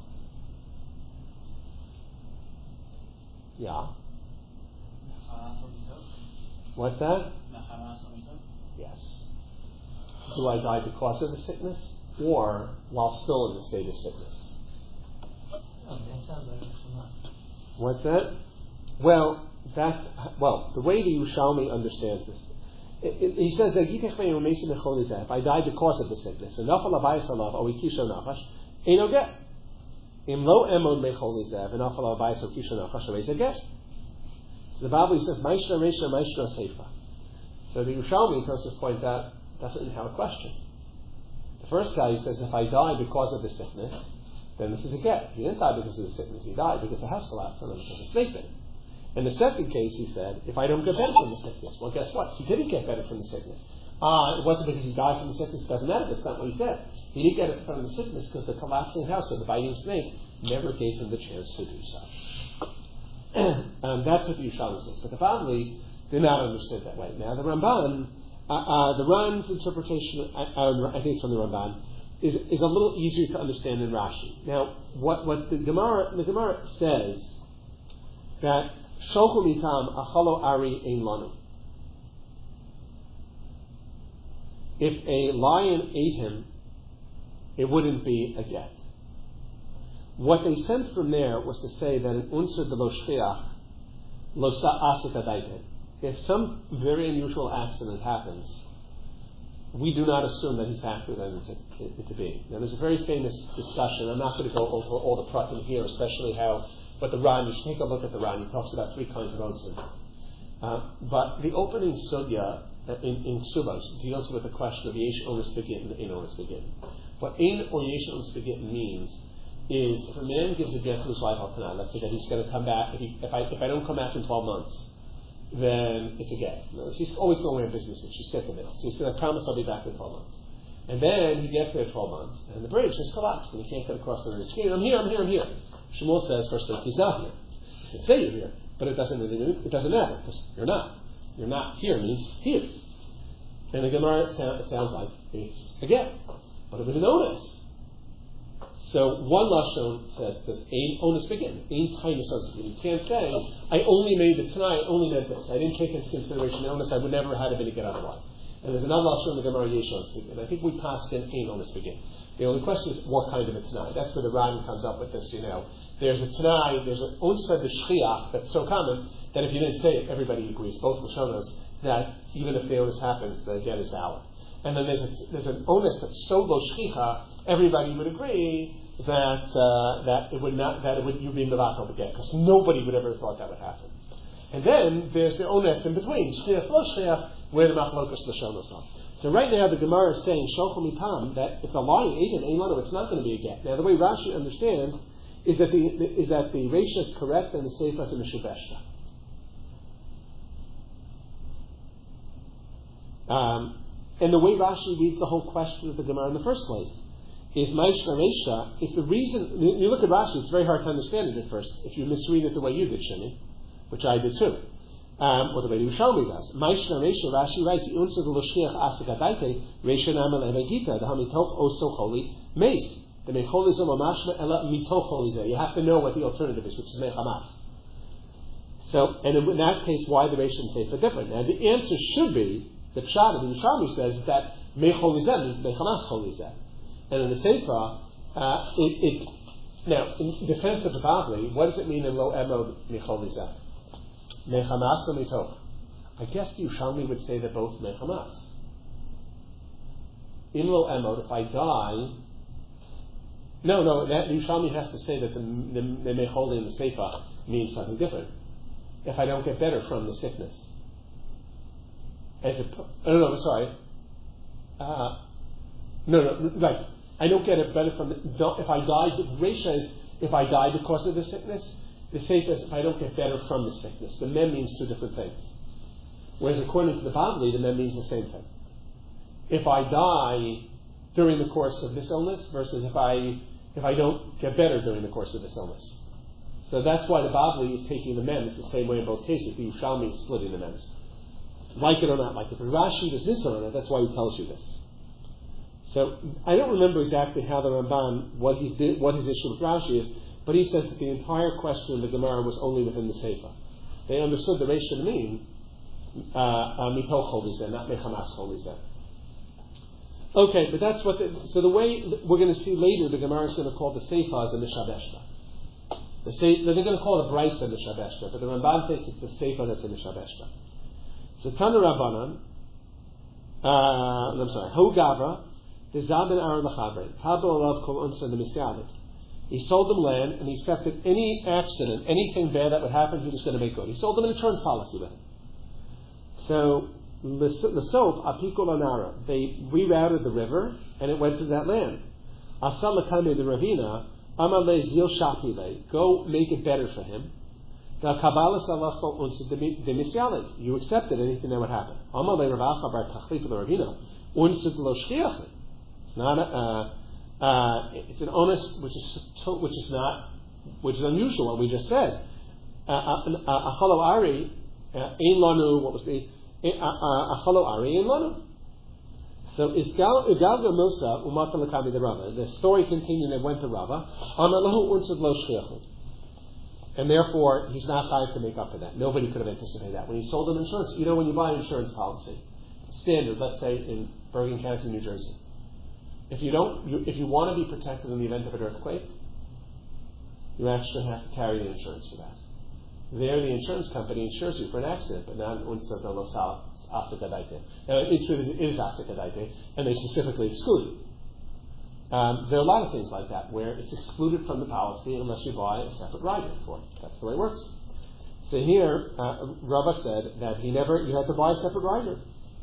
Yeah. What's that? Yes. Do I die because of the sickness or while still in the state of sickness? Oh, that sounds like a What's that? Well, that's, well, the way the Yerushalmi understands this, it, it, he says that if I die because of the sickness, so the Bible says, Maishna Reisha Maishna Seifa. So the Yerushalmi, Tosis points out, doesn't have a question. The first guy, he says, if I die because of the sickness, then this is a get. He didn't die because of the sickness, he died because the house collapsed on him because of snake bit. In the second case, he said, if I don't get better from the sickness, well, guess what? He didn't get better from the sickness. Ah, uh, it wasn't because he died from the sickness, it doesn't matter, that's not what he said. He didn't get it from the sickness because the collapsing house or the biting snake never gave him the chance to do so. um, that's what the Yerushalmi says. But the Bavli did not understand that way. Now, the Ramban, uh, uh, the Ran's interpretation, uh, uh, I think it's from the Ramban, is is a little easier to understand than Rashi. Now, what, what the Gemara the Gemara says that Sholchu mitam achalo ari ein lanu. If a lion ate him, it wouldn't be a get. What they sent from there was to say that an unser de lo shchiach lo sa'asik adaite. If some very unusual accident happens, we do not assume that he factored that into, into being. Now, there's a very famous discussion. I'm not going to go over all the pratim here, especially how, but the Ran, you should take a look at the Ran. He talks about three kinds of otzim. Uh, but the opening sugya in, in Subos deals with the question of yesh onus begin and ein onus begin. What ein or yesh onus begin means is if a man gives a get to his wife al tanai, let's say that he's going to come back, if, he, if, I, if I don't come back in twelve months, then it's a get. No, she's always going away in business and she's sick of it. So he said, I promise I'll be back in twelve months. And then he gets there twelve months, and the bridge has collapsed, and he can't get across the river. I'm here, I'm here, I'm here. Shmuel says, first thing, he's not here. You can say you're here, but it doesn't really, it doesn't matter, because you're not. You're not here means here. And the Gemara, it sounds like it's a get. But it was an onus. So one Lashon says, says ein onus begin, ein tiny onus begin. You can't say, I only made the tonight, I only meant this. I didn't take into consideration the onus, I would never have had a get otherwise. And there's another Lashon in the Gemara, yesh onus begin. I think we passed in ein onus begin. The only question is, what kind of a Tanai? That's where the Ran comes up with this, you know. There's a Tanai, there's an Unsa de Shchiach that's so common that if you didn't say it, everybody agrees, both Lashonos, that even if the onus happens, the get is valid. And then there's a, there's an onus that's so lo Shchicha, everybody would agree that uh, that it would not, that it would, you'd be mevatel the get, because nobody would ever have thought that would happen. And then there's the onus in between, Shchiach lo Shchiach, where the Machlokas Lashonos are. So right now the Gemara is saying Sholchu mitam that if the lion ate it, ein lanu, it's not going to be a get. Now the way Rashi understands is that the is that the Reisha is correct and the Seifa is a Meshubeshta. Um, and the way Rashi reads the whole question of the Gemara in the first place is Maishna Reisha. If the reason you look at Rashi, it's very hard to understand it at first if you misread it the way you did, Shimi. which I did too. Um, or the way Yerushalmi does. Maishna Reisha, Rashi writes, Unsa the Loshchiach Asakadaite, Reisha Namal Emegita, the Hamitoch Oso Holy, Mace. The Mecholizum Amashma Ela Mitoch Holize. You have to know what the alternative is, which is Mechamas. So, and in that case, why the Reisha and Seifa different? Now, the answer should be, the Pshat of the Yerushalmi says that Mecholizeh means Mechamas Cholizeh. And in the Seifa, uh, it, it, now, in defense of the Bavli, what does it mean in Lo Emod Mecholizeh? Mechamas or Mitoch? I guess the Yerushalmi would say they're both Mechamas. In Lo Emod, if I die, no, no, that Yerushalmi has to say that the, the, the Mecholi and the Seifa means something different. If I don't get better from the sickness. As a, oh, no, no, sorry. Uh, no, no, right. I don't get it better from, the, if I die, the Reisha is, if I die because of the sickness. The Seifa is if I don't get better from the sickness. The Mem means two different things. Whereas according to the Bavli, the Mem means the same thing. If I die during the course of this illness versus if I if I don't get better during the course of this illness. So that's why the Bavli is taking the Mems the same way in both cases. The Yerushalmi is splitting the Mems. Like it or not like it. But Rashi does this on it, that's why he tells you this. So I don't remember exactly how the Ramban, what, he's did, what his issue with Rashi is, but he says that the entire question of the Gemara was only within the Seifa. They understood the Reisha to mean Mitoch Cholizeh, not Mechamas Cholizeh. Okay, but that's what. The, so the way we're going to see later, the Gemara is going to call the Seifa as a Mishabeshta. The Se, they're going to call the Brisa a Mishabeshta, but the Ramban thinks it's the Seifa that's a Mishabeshta. So Tana Rabbanan, uh, I'm sorry, Ho Gavra, the Zabin Aaron Lachabrin, Pablo Alav Kol Unsa the Misyalit. He sold them land and he accepted any accident, anything bad that would happen, he was going to make good. He sold them an insurance policy with him. So the soap, Apikul Anara, they rerouted the river and it went to that land. Asal Lakame the Ravina, Amale Zil Shapile, go make it better for him. The Kabbalah Salachol Unsa de Misyalit, you accepted anything that would happen. Amale Ravacha Bar Tachlit the Ravina, Unsa de Lo Shchiach. It's not a, uh, uh, it's an onus which is which is not which is unusual. What we just said. Achalo Ari, Ein Lanu. What was the Achalo Ari Ein Lanu? So Isgal Igalga Musa Umata Lakami the Rava. The story continued and went to Rava. Amalahu Unsad Lo Shchiach. And therefore, he's not chayav to make up for that. Nobody could have anticipated that. When he sold an insurance, you know, when you buy an insurance policy, standard, let's say in Bergen County, New Jersey, if you don't, you, if you want to be protected in the event of an earthquake, you actually have to carry the insurance for that. There, the insurance company insures you for an accident, but not unsa de lo asakadaite. Now, it's true it is asakadaite, and they specifically exclude it. Um, there are a lot of things like that where it's excluded from the policy unless you buy a separate rider for it. That's the way it works. So here, uh, Rava said that he never, you had to buy a separate rider.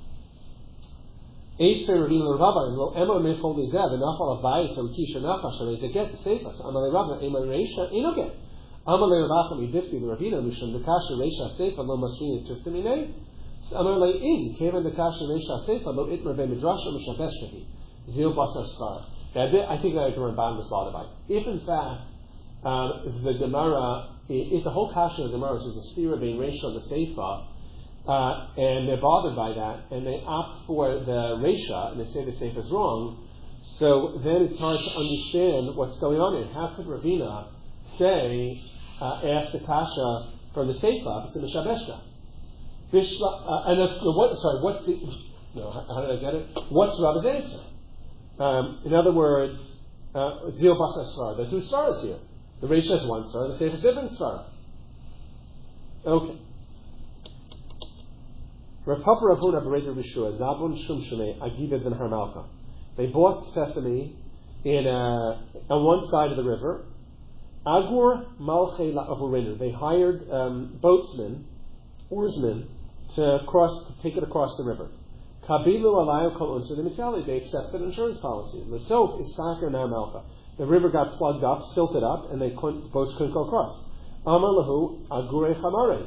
I think that the Ramban was thought about. If in fact um, the Gemara, if the whole kasha of the Gemara is a stira being Reisha the Seifa, uh, and they're bothered by that, and they opt for the Reisha, and they say the Seifa is wrong, so then it's hard to understand what's going on here. How could Ravina say, uh, ask the kasha from the Seifa if it's a Mishabeshta? Bishla, uh, and if, what, sorry, what's the, no, how, how did I get it? What's Rava's answer? Um, in other words, Zil Basa Svar. There are two svaras here. The Reisha is one svar, the Seifa is different svar. Okay. Rav Papa Rav Huna Bereder Rishua, Zabun Shum Shumei, Agida ben Harmalka. They bought sesame in uh, on one side of the river. Agur Malchei La'avurenu. They hired um, boatsmen, oarsmen, to cross, to take it across the river. Kabilu alayu kol unsa de misali. They accepted an insurance policy. The soap is saker now malcha. The river got plugged up, silted up, and they couldn't, the boats couldn't go across. Amar lahu agure chamare.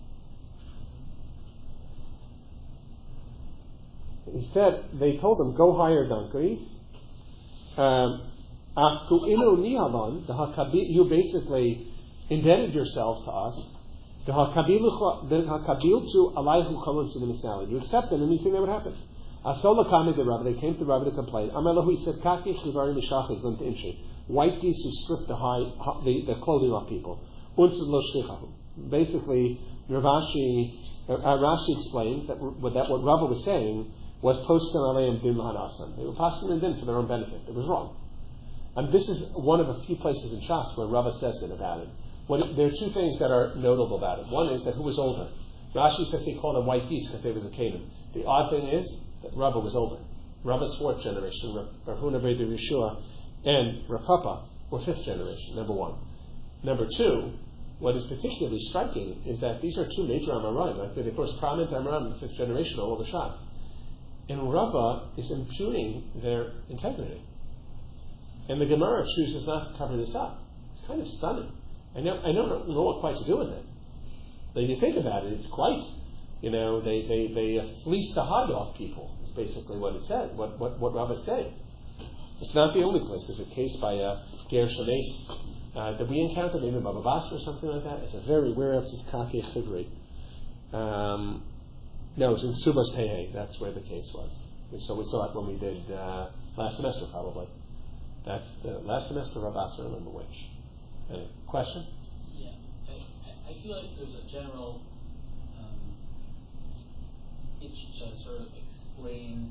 He said, they told him, go hire donkeys. Um, you basically indebted yourselves to us. You accept them, and you think that would happen. They came to Rabbi to complain. He said, white geese who strip the, high, the, the clothing off people. Basically, Ravashi, uh, Rashi explains that, that what Rava was saying was poskim aleim din lahanasan. They were poskim and din for their own benefit. It was wrong. And this is one of a few places in Shas where Rava says it about it. What, there are two things that are notable about it. One is that who was older? Rashi says he called them white geese because they was a Canaan. The odd thing is that Rava was older. Rava's fourth generation, Rav Huna Beit Yeshua, and Rav Papa were fifth generation, number one. Number two, what is particularly striking is that these are two major Amoraim. Right? They're the first prominent Amoraim in the fifth generation, all over Shas. And Rava is impugning their integrity. And the Gemara chooses not to cover this up. It's kind of stunning. I, know, I don't know what quite to do with it. But if you think about it, it's quite, you know, they, they, they fleece the hide off people, is basically what it said, what, what, what Rava said. It's not the only place. There's a case by uh, Ger Shames uh, that we encountered, maybe in Baba Basra or something like that. It's a very rare, it's Kake Chivri. Um, no, it was in Subas Tehe. That's where the case was. We saw, we saw it when we did uh, last semester, probably. That's the last semester of Basra, I remember which. Any question? Yeah. I, I feel like there's a general um, itch to sort of explain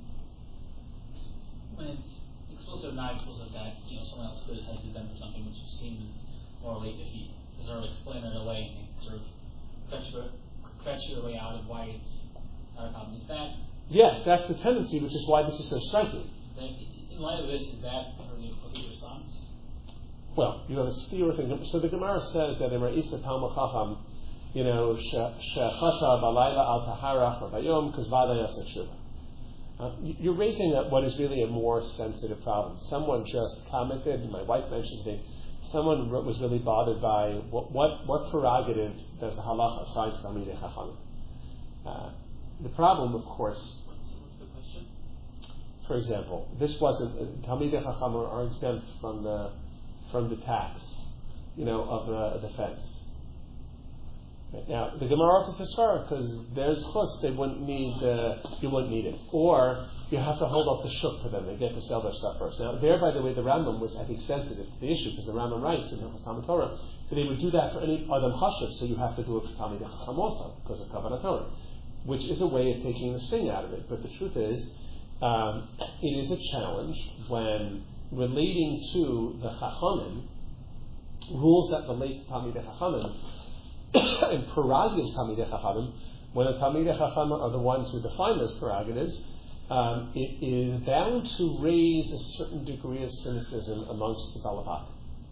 when it's explicit or not explicit that, you know, someone else criticizes them for something which seems morally defeat. To sort of explain it away and sort of fetch your, fetch your way out of why it's not a problem. Is that? Yes, that's the tendency, which is why this is so striking. That, in light of this, is that sort of the appropriate response? Well, you have a steer thing. So the Gemara says that in Ra'isa Talmud Chacham, you know, she'chata balayla al taharach or bayom kazvada yaseh tshuva. Uh, you're raising a, what is really a more sensitive problem. Someone just commented, my wife mentioned it, someone was really bothered by what what, what prerogative does the halacha assign to Talmidei Chachamim. Uh, the problem, of course, what's, what's the question? For example, this wasn't, uh, Talmidei Chachamim are exempt from the from the tax, you know, of the, the fence. Now, the Gemara offers a svara because there's chus, they wouldn't need, uh, you wouldn't need it. Or you have to hold off the shuk for them, they get to sell their stuff first. Now, there, by the way, the Rambam was, I think, sensitive to the issue because the Rambam writes in Hilchos Talmud Torah that they would do that for any Adam Chashav, so you have to do it for Talmidei Chacham also because of Kavanah Torah, which is a way of taking the sting out of it. But the truth is, um, it is a challenge when relating to the Chachamim, rules that relate to Talmidei Chachamim, and prerogatives Talmidei Chachamim, when the Talmidei Chachamim are the ones who define those prerogatives, um, it is bound to raise a certain degree of cynicism amongst the Balabat.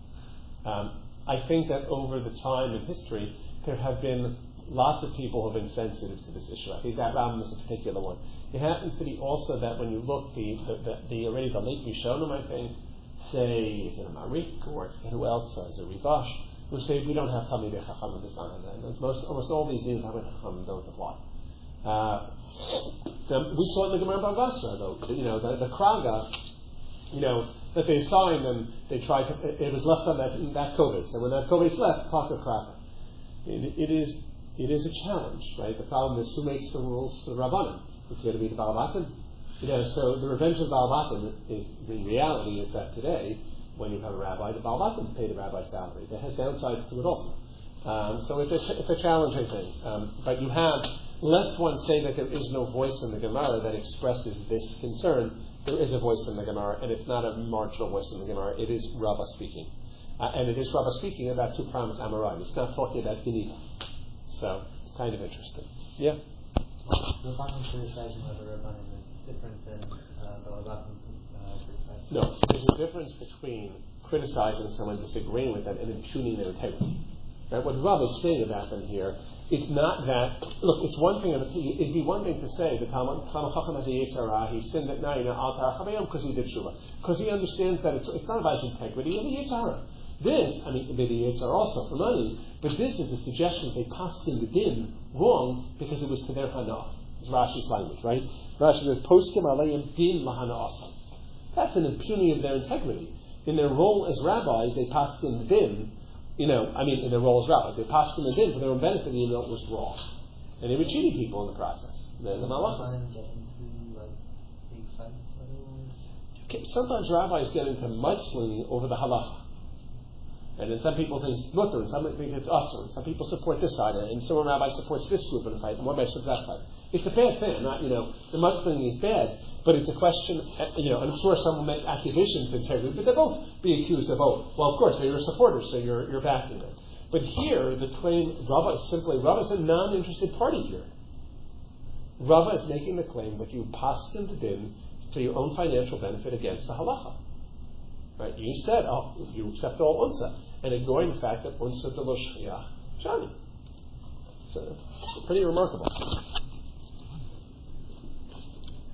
Um, I think that over the time in history, there have been lots of people who have been sensitive to this issue. I think that Rambam is a particular one. It happens to be also that when you look, the the, the, the already the late Rishonim, I think, say, is it a Marik, or who else, is it Rivash, who say we don't have Talmidei Chachamim this time. Most, almost all these Talmidei Chachamim don't apply. Uh, the, we saw it in the Gemara Bava Basra, though, you know, the, the Kraga, you know, that they signed and they tried to, it, it was left on that, that Kovetz. And when that Kovetz left, Paka Kraga. It, it is It is a challenge, right? The problem is who makes the rules for the Rabbanim? It's going to be the Balabatim. You know, so the revenge of the Balabatim is, in reality, is that today, when you have a rabbi, the Balabatim pay the rabbi's salary. That has downsides to it also. Um, so it's a, it's a challenging thing. Um, but you have, lest one say that there is no voice in the Gemara that expresses this concern, there is a voice in the Gemara, and it's not a marginal voice in the Gemara. It is Rava speaking. Uh, and it is Rava speaking about two prominent Amoraim. It's not talking about Geneva. So, it's kind of interesting. Yeah? The Rabbanim criticizing other Rabbanim is different than uh, the Rabbanim uh, criticizing. No, there's a difference between criticizing someone, disagreeing with them, and impugning their integrity. Right? What Rav is saying about them here, it's not that, look, it's one thing, it'd be one thing to say, the Talmud Chacham has a Yetzirah, he sinned at night, because he did Shuvah. Because he understands that it's, it's not about his integrity, and the Yetzirah. This, I mean, maybe it's also for money, but this is the suggestion they passed in the din wrong because it was to their hana. It's Rashi's language, right? Rashi says, "Poskim aleim din lahana asa." That's an impugning of their integrity. In their role as rabbis, they passed in the din you know, I mean, in their role as rabbis, they passed them in for their own benefit, even though it was wrong. And they were cheating people in the process. The, the malacha. Get into like big fights otherwise? Okay, sometimes rabbis get into mudslinging over the halacha. And then some people think it's mutter, and some think it's usher, and some people support this side, and some rabbi supports this group in a fight, and one rabbi supports that fight. It's a bad thing. Not, you know, the mudslinging is bad, but it's a question, you know, and I'm sure some will make accusations to integrity, but they'll both be accused of both. Well, of course, they're your supporters, so you're, you're backing them. But here, the claim, Rava is simply, Rava is a non-interested party here. Rava is making the claim that you passed in the din to your own financial benefit against the halacha. Right? You said, oh, you accept all unsa, and ignoring the fact that unsa de lo shchiach shani. So, pretty remarkable.